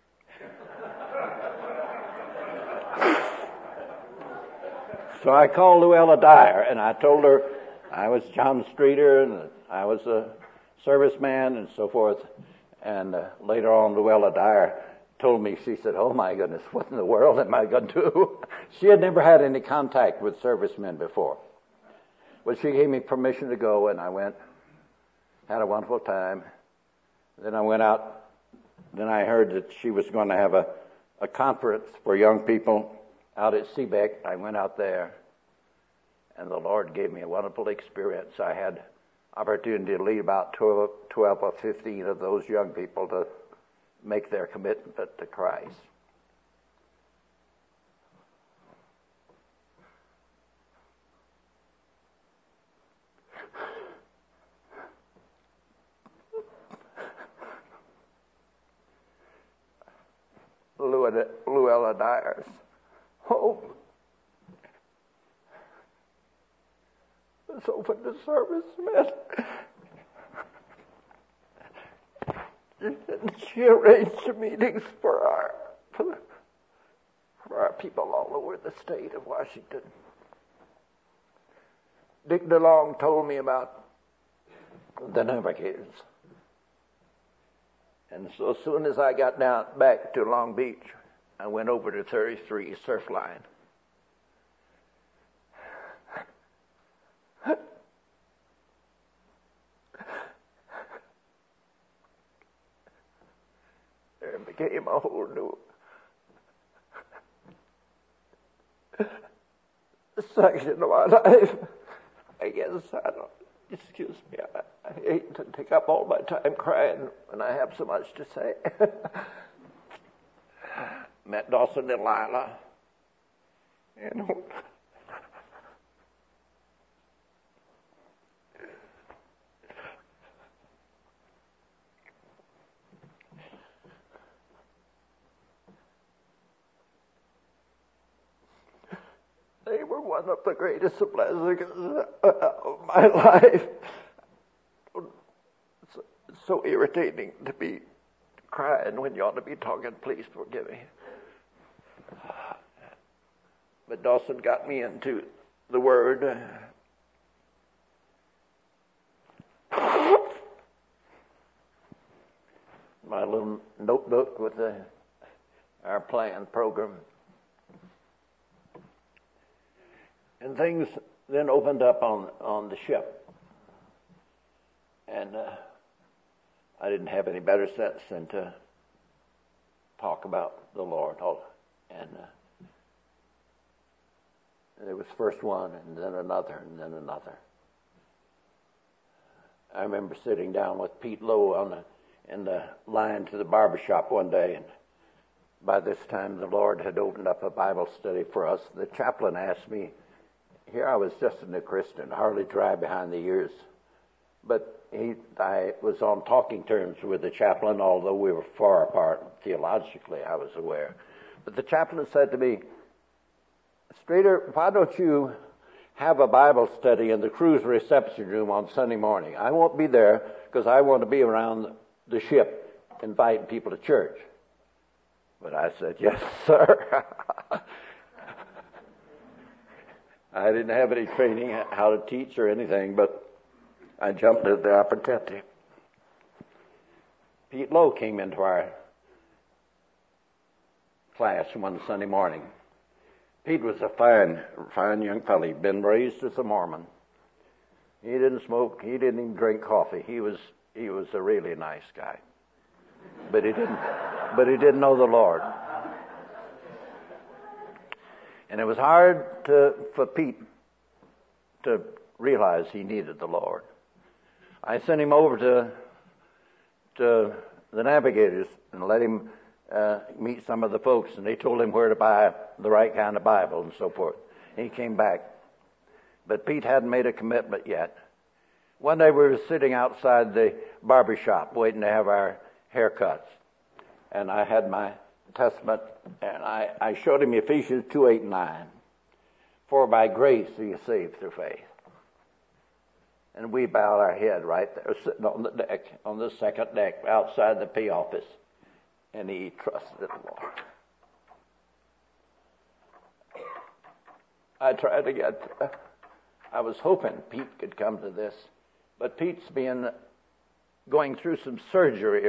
So I called Luella Dyer, and I told her I was John Streeter, and I was a serviceman, and so forth. And uh, later on, Luella Dyer told me, she said, "Oh my goodness, what in the world am I going to do?" She had never had any contact with servicemen before. But she gave me permission to go, and I went, had a wonderful time. Then I went out, then I heard that she was going to have a, a conference for young people out at Seebeck. I went out there, and the Lord gave me a wonderful experience. I had opportunity to lead about twelve, twelve or fifteen of those young people to make their commitment to Christ. Luella Dyer's home was open to servicemen. And she arranged meetings for our for, for our people all over the state of Washington. Dick DeLong told me about the Navigators. And so as soon as I got down back to Long Beach, I went over to thirty-three Surfline. became a whole new section of my life. I guess I don't, excuse me, I, I hate to take up all my time crying when I have so much to say. Met Dawson and Lila. You know, they were one of the greatest blessings of my life. It's so irritating to be crying when you ought to be talking. Please forgive me. But Dawson got me into the Word. My little notebook with the, our plan program. And things then opened up on, on the ship. And uh, I didn't have any better sense than to talk about the Lord. And uh, there was first one, and then another, and then another. I remember sitting down with Pete Lowe on the, in the line to the barber shop one day, and by this time the Lord had opened up a Bible study for us. The chaplain asked me, here I was just a new Christian, hardly dry behind the ears, but he, I was on talking terms with the chaplain, although we were far apart theologically, I was aware. But the chaplain said to me, Streeter, why don't you have a Bible study in the cruise reception room on Sunday morning? I won't be there because I want to be around the ship inviting people to church. But I said, yes, sir. I didn't have any training how to teach or anything, but I jumped at the opportunity. Pete Lowe came into our class one Sunday morning. Pete was a fine, fine young fellow. He'd been raised as a Mormon. He didn't smoke. He didn't even drink coffee. He was, he was a really nice guy. But he didn't, but he didn't know the Lord. And it was hard to, for Pete to realize he needed the Lord. I sent him over to, to the Navigators and let him Uh, meet some of the folks, and they told him where to buy the right kind of Bible and so forth. He came back. But Pete hadn't made a commitment yet. One day we were sitting outside the barber shop waiting to have our haircuts. And I had my Testament, and I, I showed him Ephesians two, eight, and nine. For by grace are you saved through faith. And we bowed our head right there, sitting on the deck, on the second deck, outside the pay office. And he trusted the Lord. I tried to get, uh, I was hoping Pete could come to this, but Pete's been going through some surgery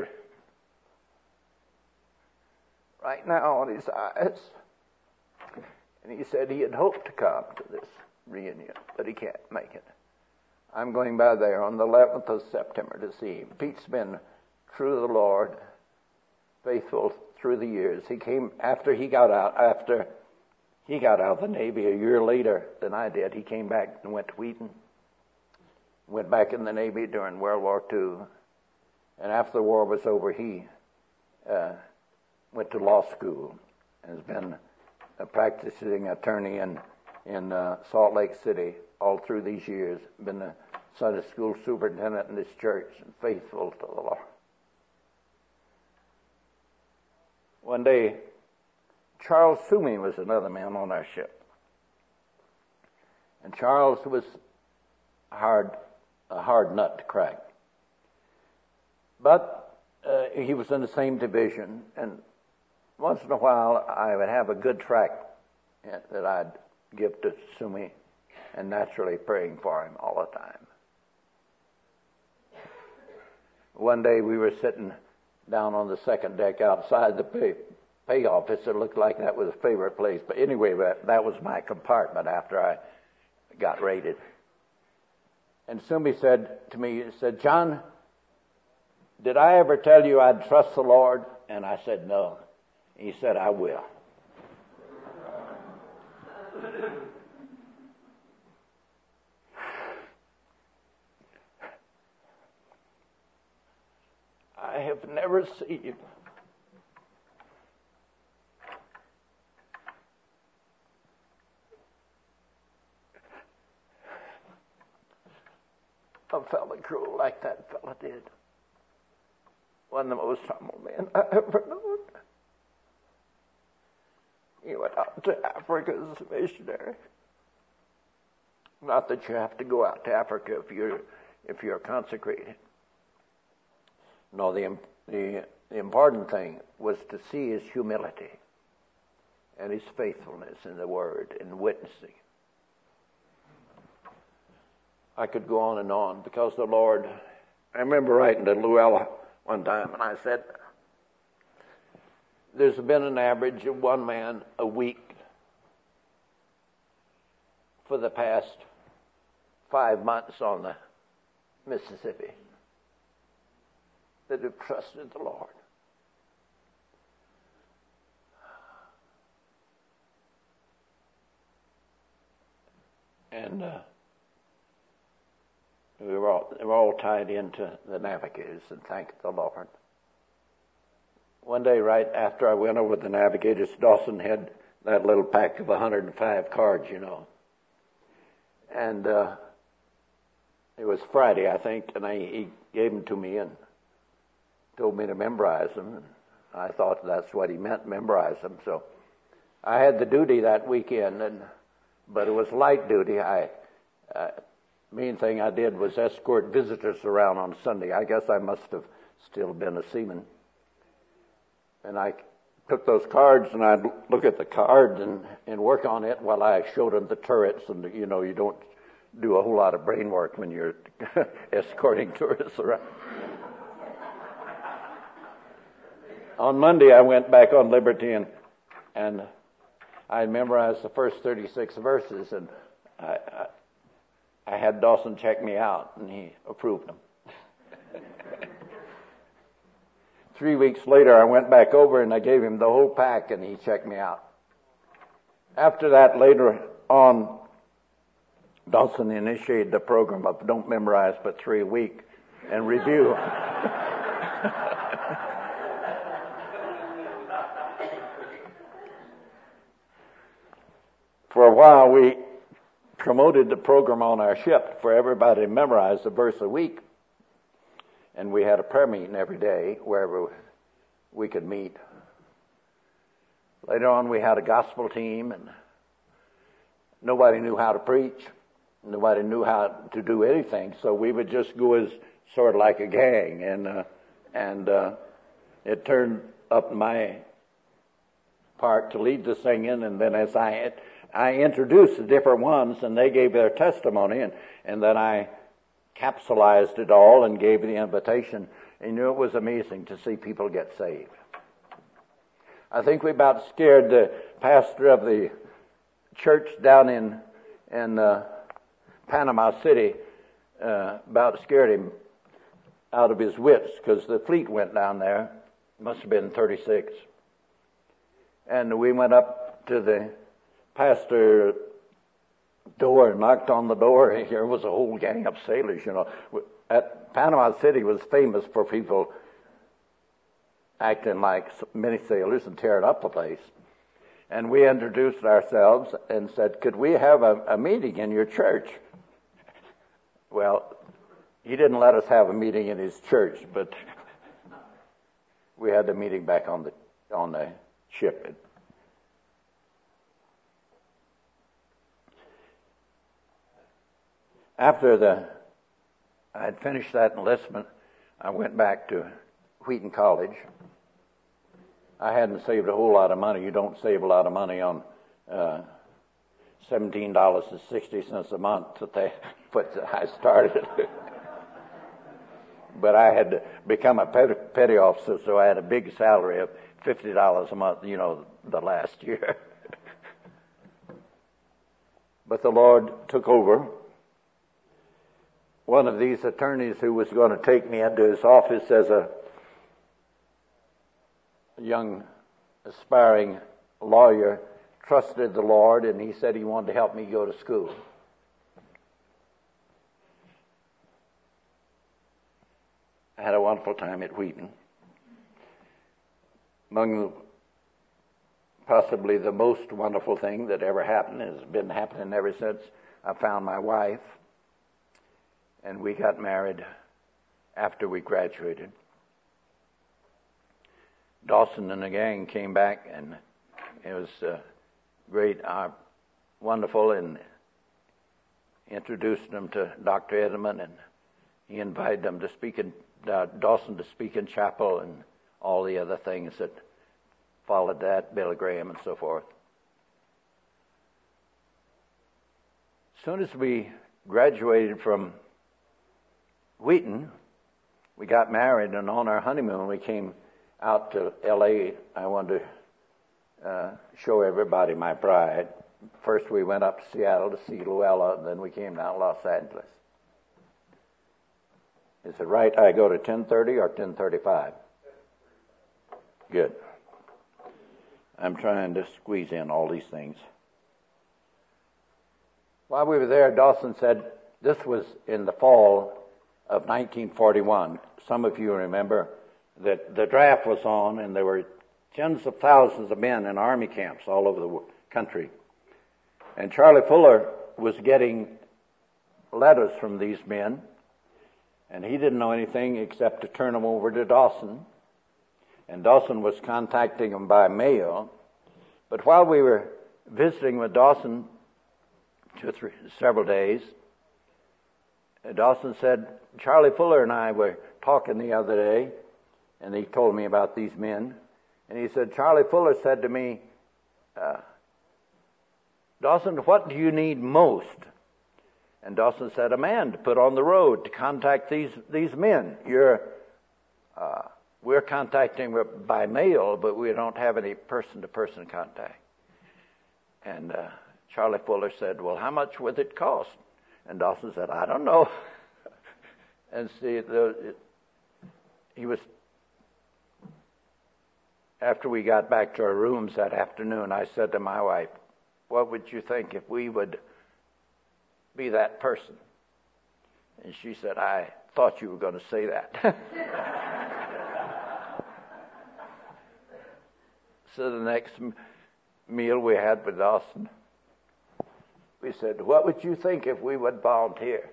right now on his eyes. And he said he had hoped to come to this reunion, but he can't make it. I'm going by there on the eleventh of September to see him. Pete's been true to the Lord, faithful through the years. He came after he got out, after he got out of the Navy a year later than I did. He came back and went to Wheaton, went back in the Navy during World War Two. And after the war was over, he uh, went to law school and has been a practicing attorney in, in uh, Salt Lake City all through these years, been a Sunday school superintendent in this church and faithful to the Lord. One day, Charles Toomey was another man on our ship. And Charles was hard, a hard nut to crack. But uh, he was in the same division, and once in a while I would have a good tract that I'd give to Toomey, and naturally praying for him all the time. One day we were sitting down on the second deck outside the pay, pay office. It looked like that was a favorite place. But anyway, that, that was my compartment after I got rated. And somebody said to me, he said, John, did I ever tell you I'd trust the Lord? And I said, no. He said, I will. I have never seen a fella cruel like that fella did. One of the most humble men I ever known. He went out to Africa as a missionary. Not that you have to go out to Africa if you're if you're consecrated. No, the the, the important thing was to see his humility and his faithfulness in the Word and witnessing. I could go on and on because the Lord. I remember writing to Luella one time, and I said, there's been an average of one man a week for the past five months on the Mississippi that have trusted the Lord. And uh, we were all, they were all tied into the Navigators, and thank the Lord. One day, right after I went over the Navigators, Dawson had that little pack of one hundred five cards, you know. And uh, it was Friday, I think, and I, he gave them to me and told me to memorize them. I thought that's what he meant, memorize them. So I had the duty that weekend, and but it was light duty. I uh, main thing I did was escort visitors around on Sunday. I guess I must have still been a seaman. And I took those cards, and I'd look at the card and, and work on it while I showed them the turrets. And, you know, you don't do a whole lot of brain work when you're escorting tourists around. On Monday, I went back on Liberty, and, and I memorized the first thirty-six verses, and I, I, I had Dawson check me out, and he approved them. Three weeks later, I went back over, and I gave him the whole pack, and he checked me out. After that, later on, Dawson initiated the program of don't memorize but three a week and review. For a while, we promoted the program on our ship for everybody to memorize a verse a week. And we had a prayer meeting every day wherever we could meet. Later on, we had a gospel team, and nobody knew how to preach. Nobody knew how to do anything, so we would just go as sort of like a gang. And uh, and uh, it turned up my part to lead the singing, and then as I I introduced the different ones, and they gave their testimony, and, and then I capsulized it all and gave the invitation. And you know, it was amazing to see people get saved. I think we about scared the pastor of the church down in in uh, Panama City, uh, about scared him out of his wits, because the fleet went down there. Must have been thirty-six. And we went up to the pastor door and knocked on the door. Here was a whole gang of sailors, you know. At Panama City was famous for people acting like many sailors and tearing up the place. And we introduced ourselves and said, could we have a, a meeting in your church? Well, he didn't let us have a meeting in his church, but we had the meeting back on the on the ship. After the I had finished that enlistment, I went back to Wheaton College. I hadn't saved a whole lot of money. You don't save a lot of money on uh, seventeen dollars and sixty cents a month that they put. I started, but I had become a petty, petty officer, so I had a big salary of fifty dollars a month. You know, the last year. But the Lord took over. One of these attorneys who was going to take me into his office as a young aspiring lawyer trusted the Lord, and he said he wanted to help me go to school. I had a wonderful time at Wheaton. Among the, possibly the most wonderful thing that ever happened, has been happening ever since I found my wife, and we got married after we graduated. Dawson and the gang came back, and it was uh, great, uh, wonderful, and introduced them to Doctor Edelman, and he invited them to speak in uh, Dawson to speak in chapel, and all the other things that followed that, Billy Graham and so forth. As soon as we graduated from Wheaton, we got married, and on our honeymoon we came out to L A. I wanted to uh, show everybody my bride. First we went up to Seattle to see Luella, and then we came down to Los Angeles. Is it right I go to ten thirty or ten thirty-five? Good. I'm trying to squeeze in all these things. While we were there, Dawson said, this was in the fall of nineteen forty-one. Some of you remember that the draft was on, and there were tens of thousands of men in army camps all over the country. And Charlie Fuller was getting letters from these men, and he didn't know anything except to turn them over to Dawson. And Dawson was contacting them by mail. But while we were visiting with Dawson two or three, several days, Dawson said, Charlie Fuller and I were talking the other day, and he told me about these men. And he said, Charlie Fuller said to me, uh, Dawson, what do you need most? And Dawson said, a man to put on the road to contact these these men. You're, uh, we're contacting by mail, but we don't have any person-to-person contact. And uh, Charlie Fuller said, well, how much would it cost? And Dawson said, I don't know. And see, the, it, he was, after we got back to our rooms that afternoon, I said to my wife, what would you think if we would be that person? And she said, I thought you were going to say that. So the next m- meal we had with Dawson, we said, what would you think if we would volunteer?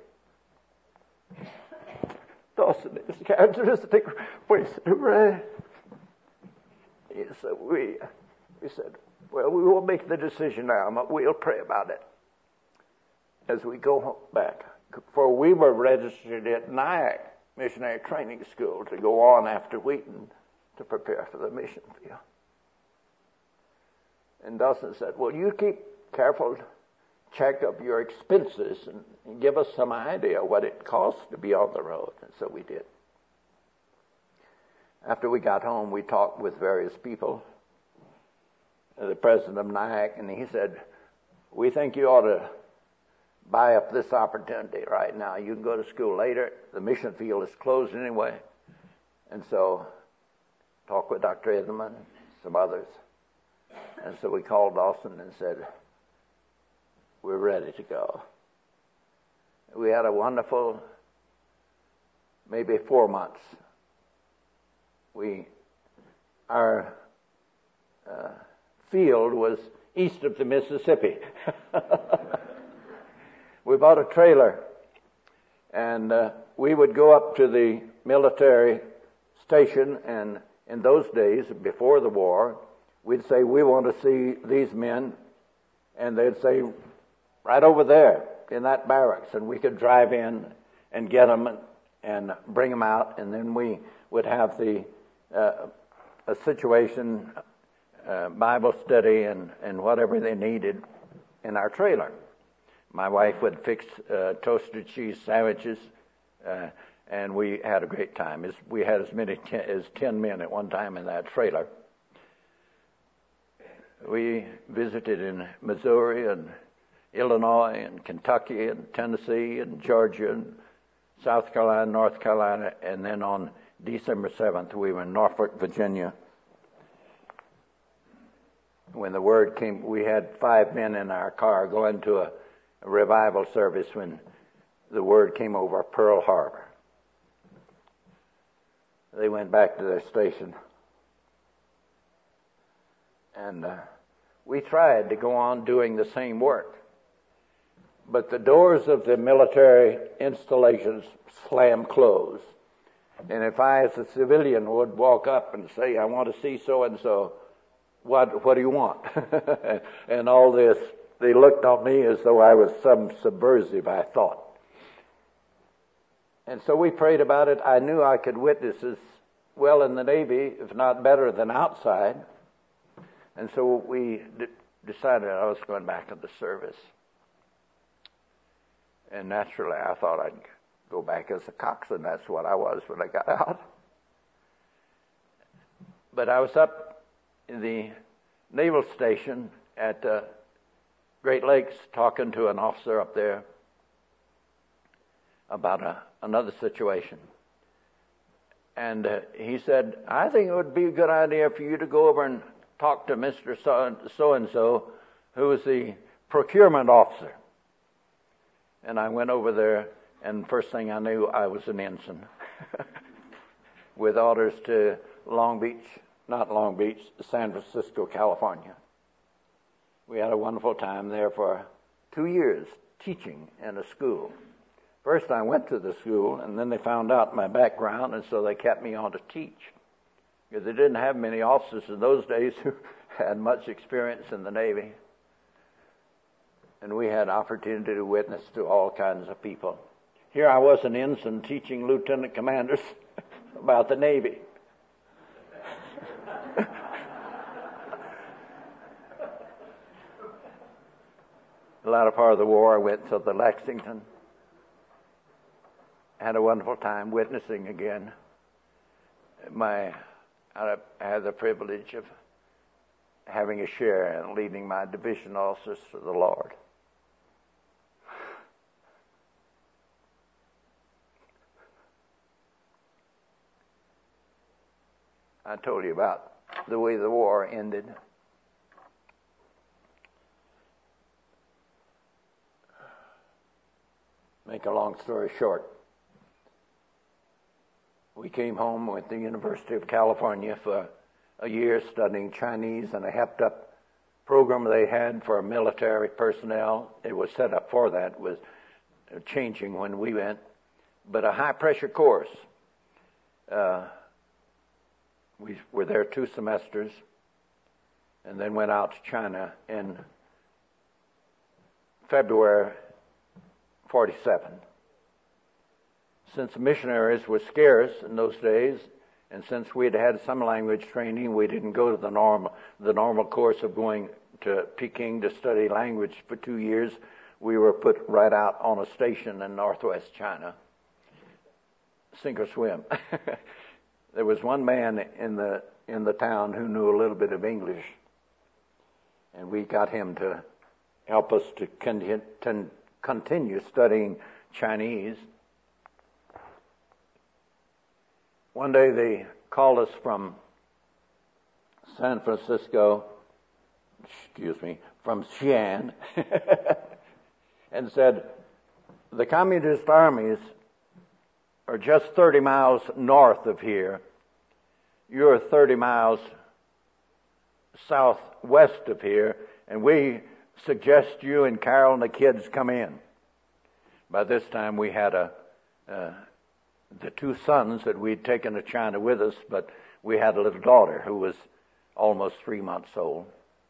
Dawson is characteristic. We said, right. He said, we, we said, well, we won't make the decision now, but we'll pray about it as we go back. For we were registered at Nyack Missionary Training School to go on after Wheaton to prepare for the mission field. And Dawson said, well, you keep careful, check up your expenses and, and give us some idea what it costs to be on the road. And so we did. After we got home, we talked with various people, the president of Nyack, and he said, we think you ought to buy up this opportunity right now. You can go to school later. The mission field is closed anyway. And so talked with Doctor Edelman and some others. And so we called Dawson and said, we're ready to go. We had a wonderful, maybe four months. We, our uh, field was east of the Mississippi. We bought a trailer, and uh, we would go up to the military station, and in those days, before the war, we'd say, we want to see these men, and they'd say, right over there in that barracks, and we could drive in and get them and, and bring them out, and then we would have the uh, a situation, uh, Bible study, and, and whatever they needed in our trailer. My wife would fix uh, toasted cheese sandwiches, uh, and we had a great time. As we had as many ten, as ten men at one time in that trailer. We visited in Missouri and Illinois and Kentucky and Tennessee and Georgia and South Carolina, North Carolina, and then on December seventh we were in Norfolk, Virginia. when the word came, we had five men in our car going to a, a revival service when the word came over Pearl Harbor. They went back to their station. And uh, we tried to go on doing the same work. But the doors of the military installations slammed closed. And if I, as a civilian, would walk up and say, I want to see so-and-so, what, what do you want? And all this, they looked on me as though I was some subversive, I thought. And so we prayed about it. I knew I could witness as well in the Navy, if not better than outside. And so we d- decided I was going back to the service. And naturally, I thought I'd go back as a coxswain. That's what I was when I got out. But I was up in the naval station at uh, Great Lakes talking to an officer up there about a, another situation. And uh, he said, I think it would be a good idea for you to go over and talk to Mister So- So-and-so, who is the procurement officer. And I went over there, and first thing I knew, I was an ensign with orders to Long Beach, not Long Beach, San Francisco, California. We had a wonderful time there for two years teaching in a school. First I went to the school, and then they found out my background, and so they kept me on to teach. Because they didn't have many officers in those days who had much experience in the Navy. And we had opportunity to witness to all kinds of people. Here I was an ensign teaching lieutenant commanders about the Navy. The latter part of the war, I went to the Lexington. Had a wonderful time witnessing again. My, I had the privilege of having a share in leading my division officers to the Lord. I told you about the way the war ended. Make a long story short, we came home with the University of California for a year studying Chinese, and a hepped-up program they had for military personnel. It was set up for that. It was changing when we went. But a high-pressure course. Uh, we were there two semesters and then went out to China in February forty-seven. Since missionaries were scarce in those days, and since we had had some language training, we didn't go to the normal the normal course of going to Peking to study language for two years. We were put right out on a station in northwest China. Sink or swim. There was one man in the in the town who knew a little bit of English, and we got him to help us to con- continue studying Chinese. One day they called us from San Francisco, excuse me, from Xi'an, and said, the communist armies are just thirty miles north of here. You're thirty miles southwest of here, and we suggest you and Carol and the kids come in. By this time we had a... Uh, the two sons that we'd taken to China with us, but we had a little daughter who was almost three months old.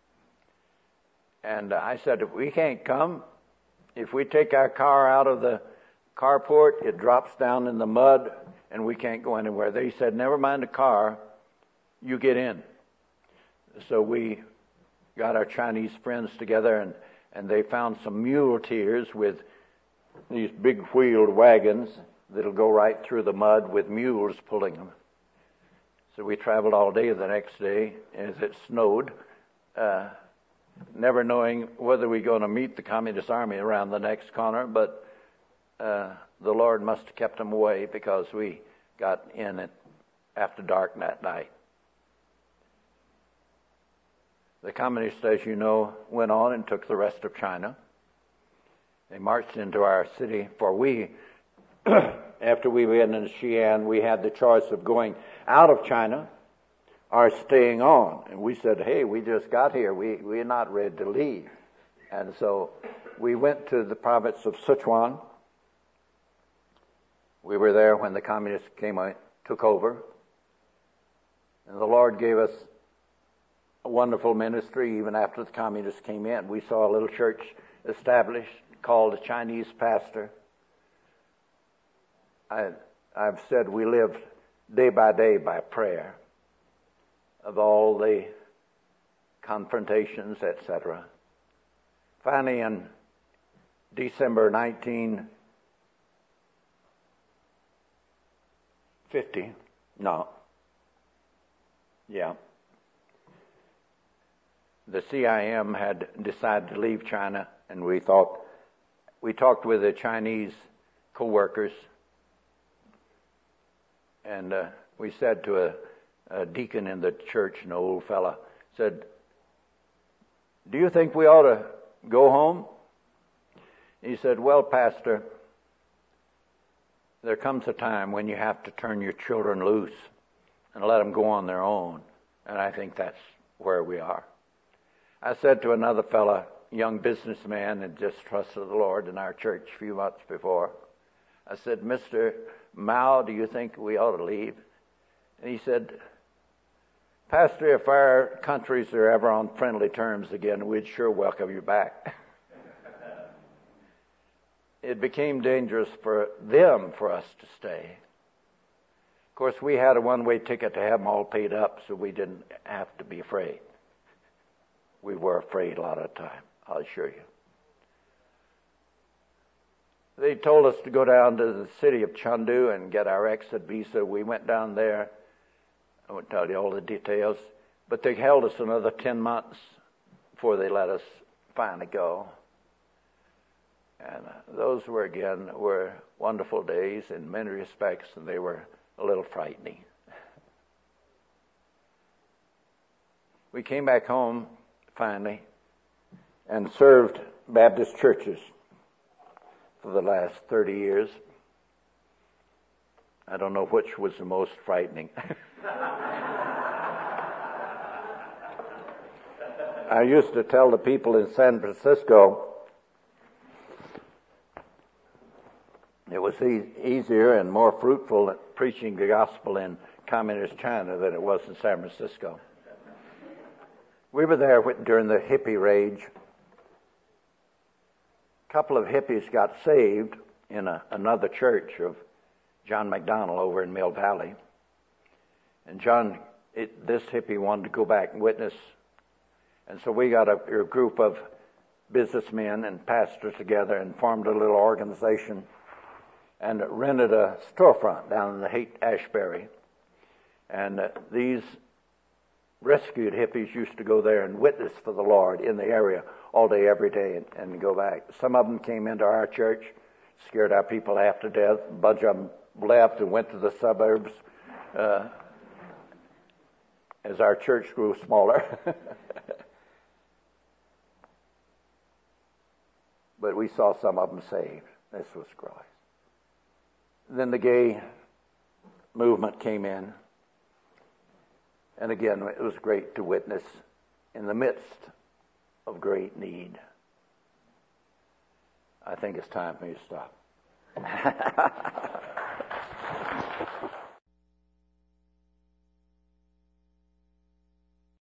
And I said, if we can't come, if we take our car out of the carport, it drops down in the mud and we can't go anywhere. They said, never mind the car, you get in. So we got our Chinese friends together, and, and they found some muleteers with these big wheeled wagons that'll go right through the mud with mules pulling them. So we traveled all day the next day as it snowed, uh, never knowing whether we were going to meet the Communist Army around the next corner, but uh, the Lord must have kept them away because we got in it after dark that night. The communists, as you know, went on and took the rest of China. They marched into our city, for we, after we went into Xi'an, we had the choice of going out of China or staying on. And we said, hey, we just got here. We, we're not ready to leave. And so we went to the province of Sichuan. We were there when the communists came out, took over. And the Lord gave us a wonderful ministry even after the communists came in. We saw a little church established called a Chinese pastor. I, I've said we lived day by day by prayer of all the confrontations, et cetera. Finally, in December nineteen fifty, no, yeah, the C I M had decided to leave China, and we thought, we talked with the Chinese co-workers, and uh, we said to a, a deacon in the church, an old fella, said, do you think we ought to go home? He said, well, Pastor, there comes a time when you have to turn your children loose and let them go on their own. And I think that's where we are. I said to another fella, young businessman, and just trusted the Lord in our church a few months before, I said, Mister Mao, do you think we ought to leave? And he said, Pastor, if our countries are ever on friendly terms again, we'd sure welcome you back. It became dangerous for them for us to stay. Of course, we had a one-way ticket to have them all paid up, so we didn't have to be afraid. We were afraid a lot of the time, I'll assure you. They told us to go down to the city of Chengdu and get our exit visa. We went down there. I won't tell you all the details, but they held us another ten months before they let us finally go. And uh, those were, again, were wonderful days in many respects, and they were a little frightening. We came back home, finally, and served Baptist churches for the last thirty years. I don't know which was the most frightening. I used to tell the people in San Francisco it was e- easier and more fruitful preaching the gospel in communist China than it was in San Francisco. We were there during the hippie rage. A couple of hippies got saved in a, another church of John McDonnell over in Mill Valley. And John, it, this hippie wanted to go back and witness. And so we got a, a group of businessmen and pastors together and formed a little organization and rented a storefront down in the Haight-Ashbury. And uh, these rescued hippies used to go there and witness for the Lord in the area all day, every day, and, and go back. Some of them came into our church, scared our people half to death. A bunch of them left and went to the suburbs uh, as our church grew smaller. But we saw some of them saved. This was growing. Then the gay movement came in. And again, it was great to witness in the midst of great need. I think it's time for me to stop.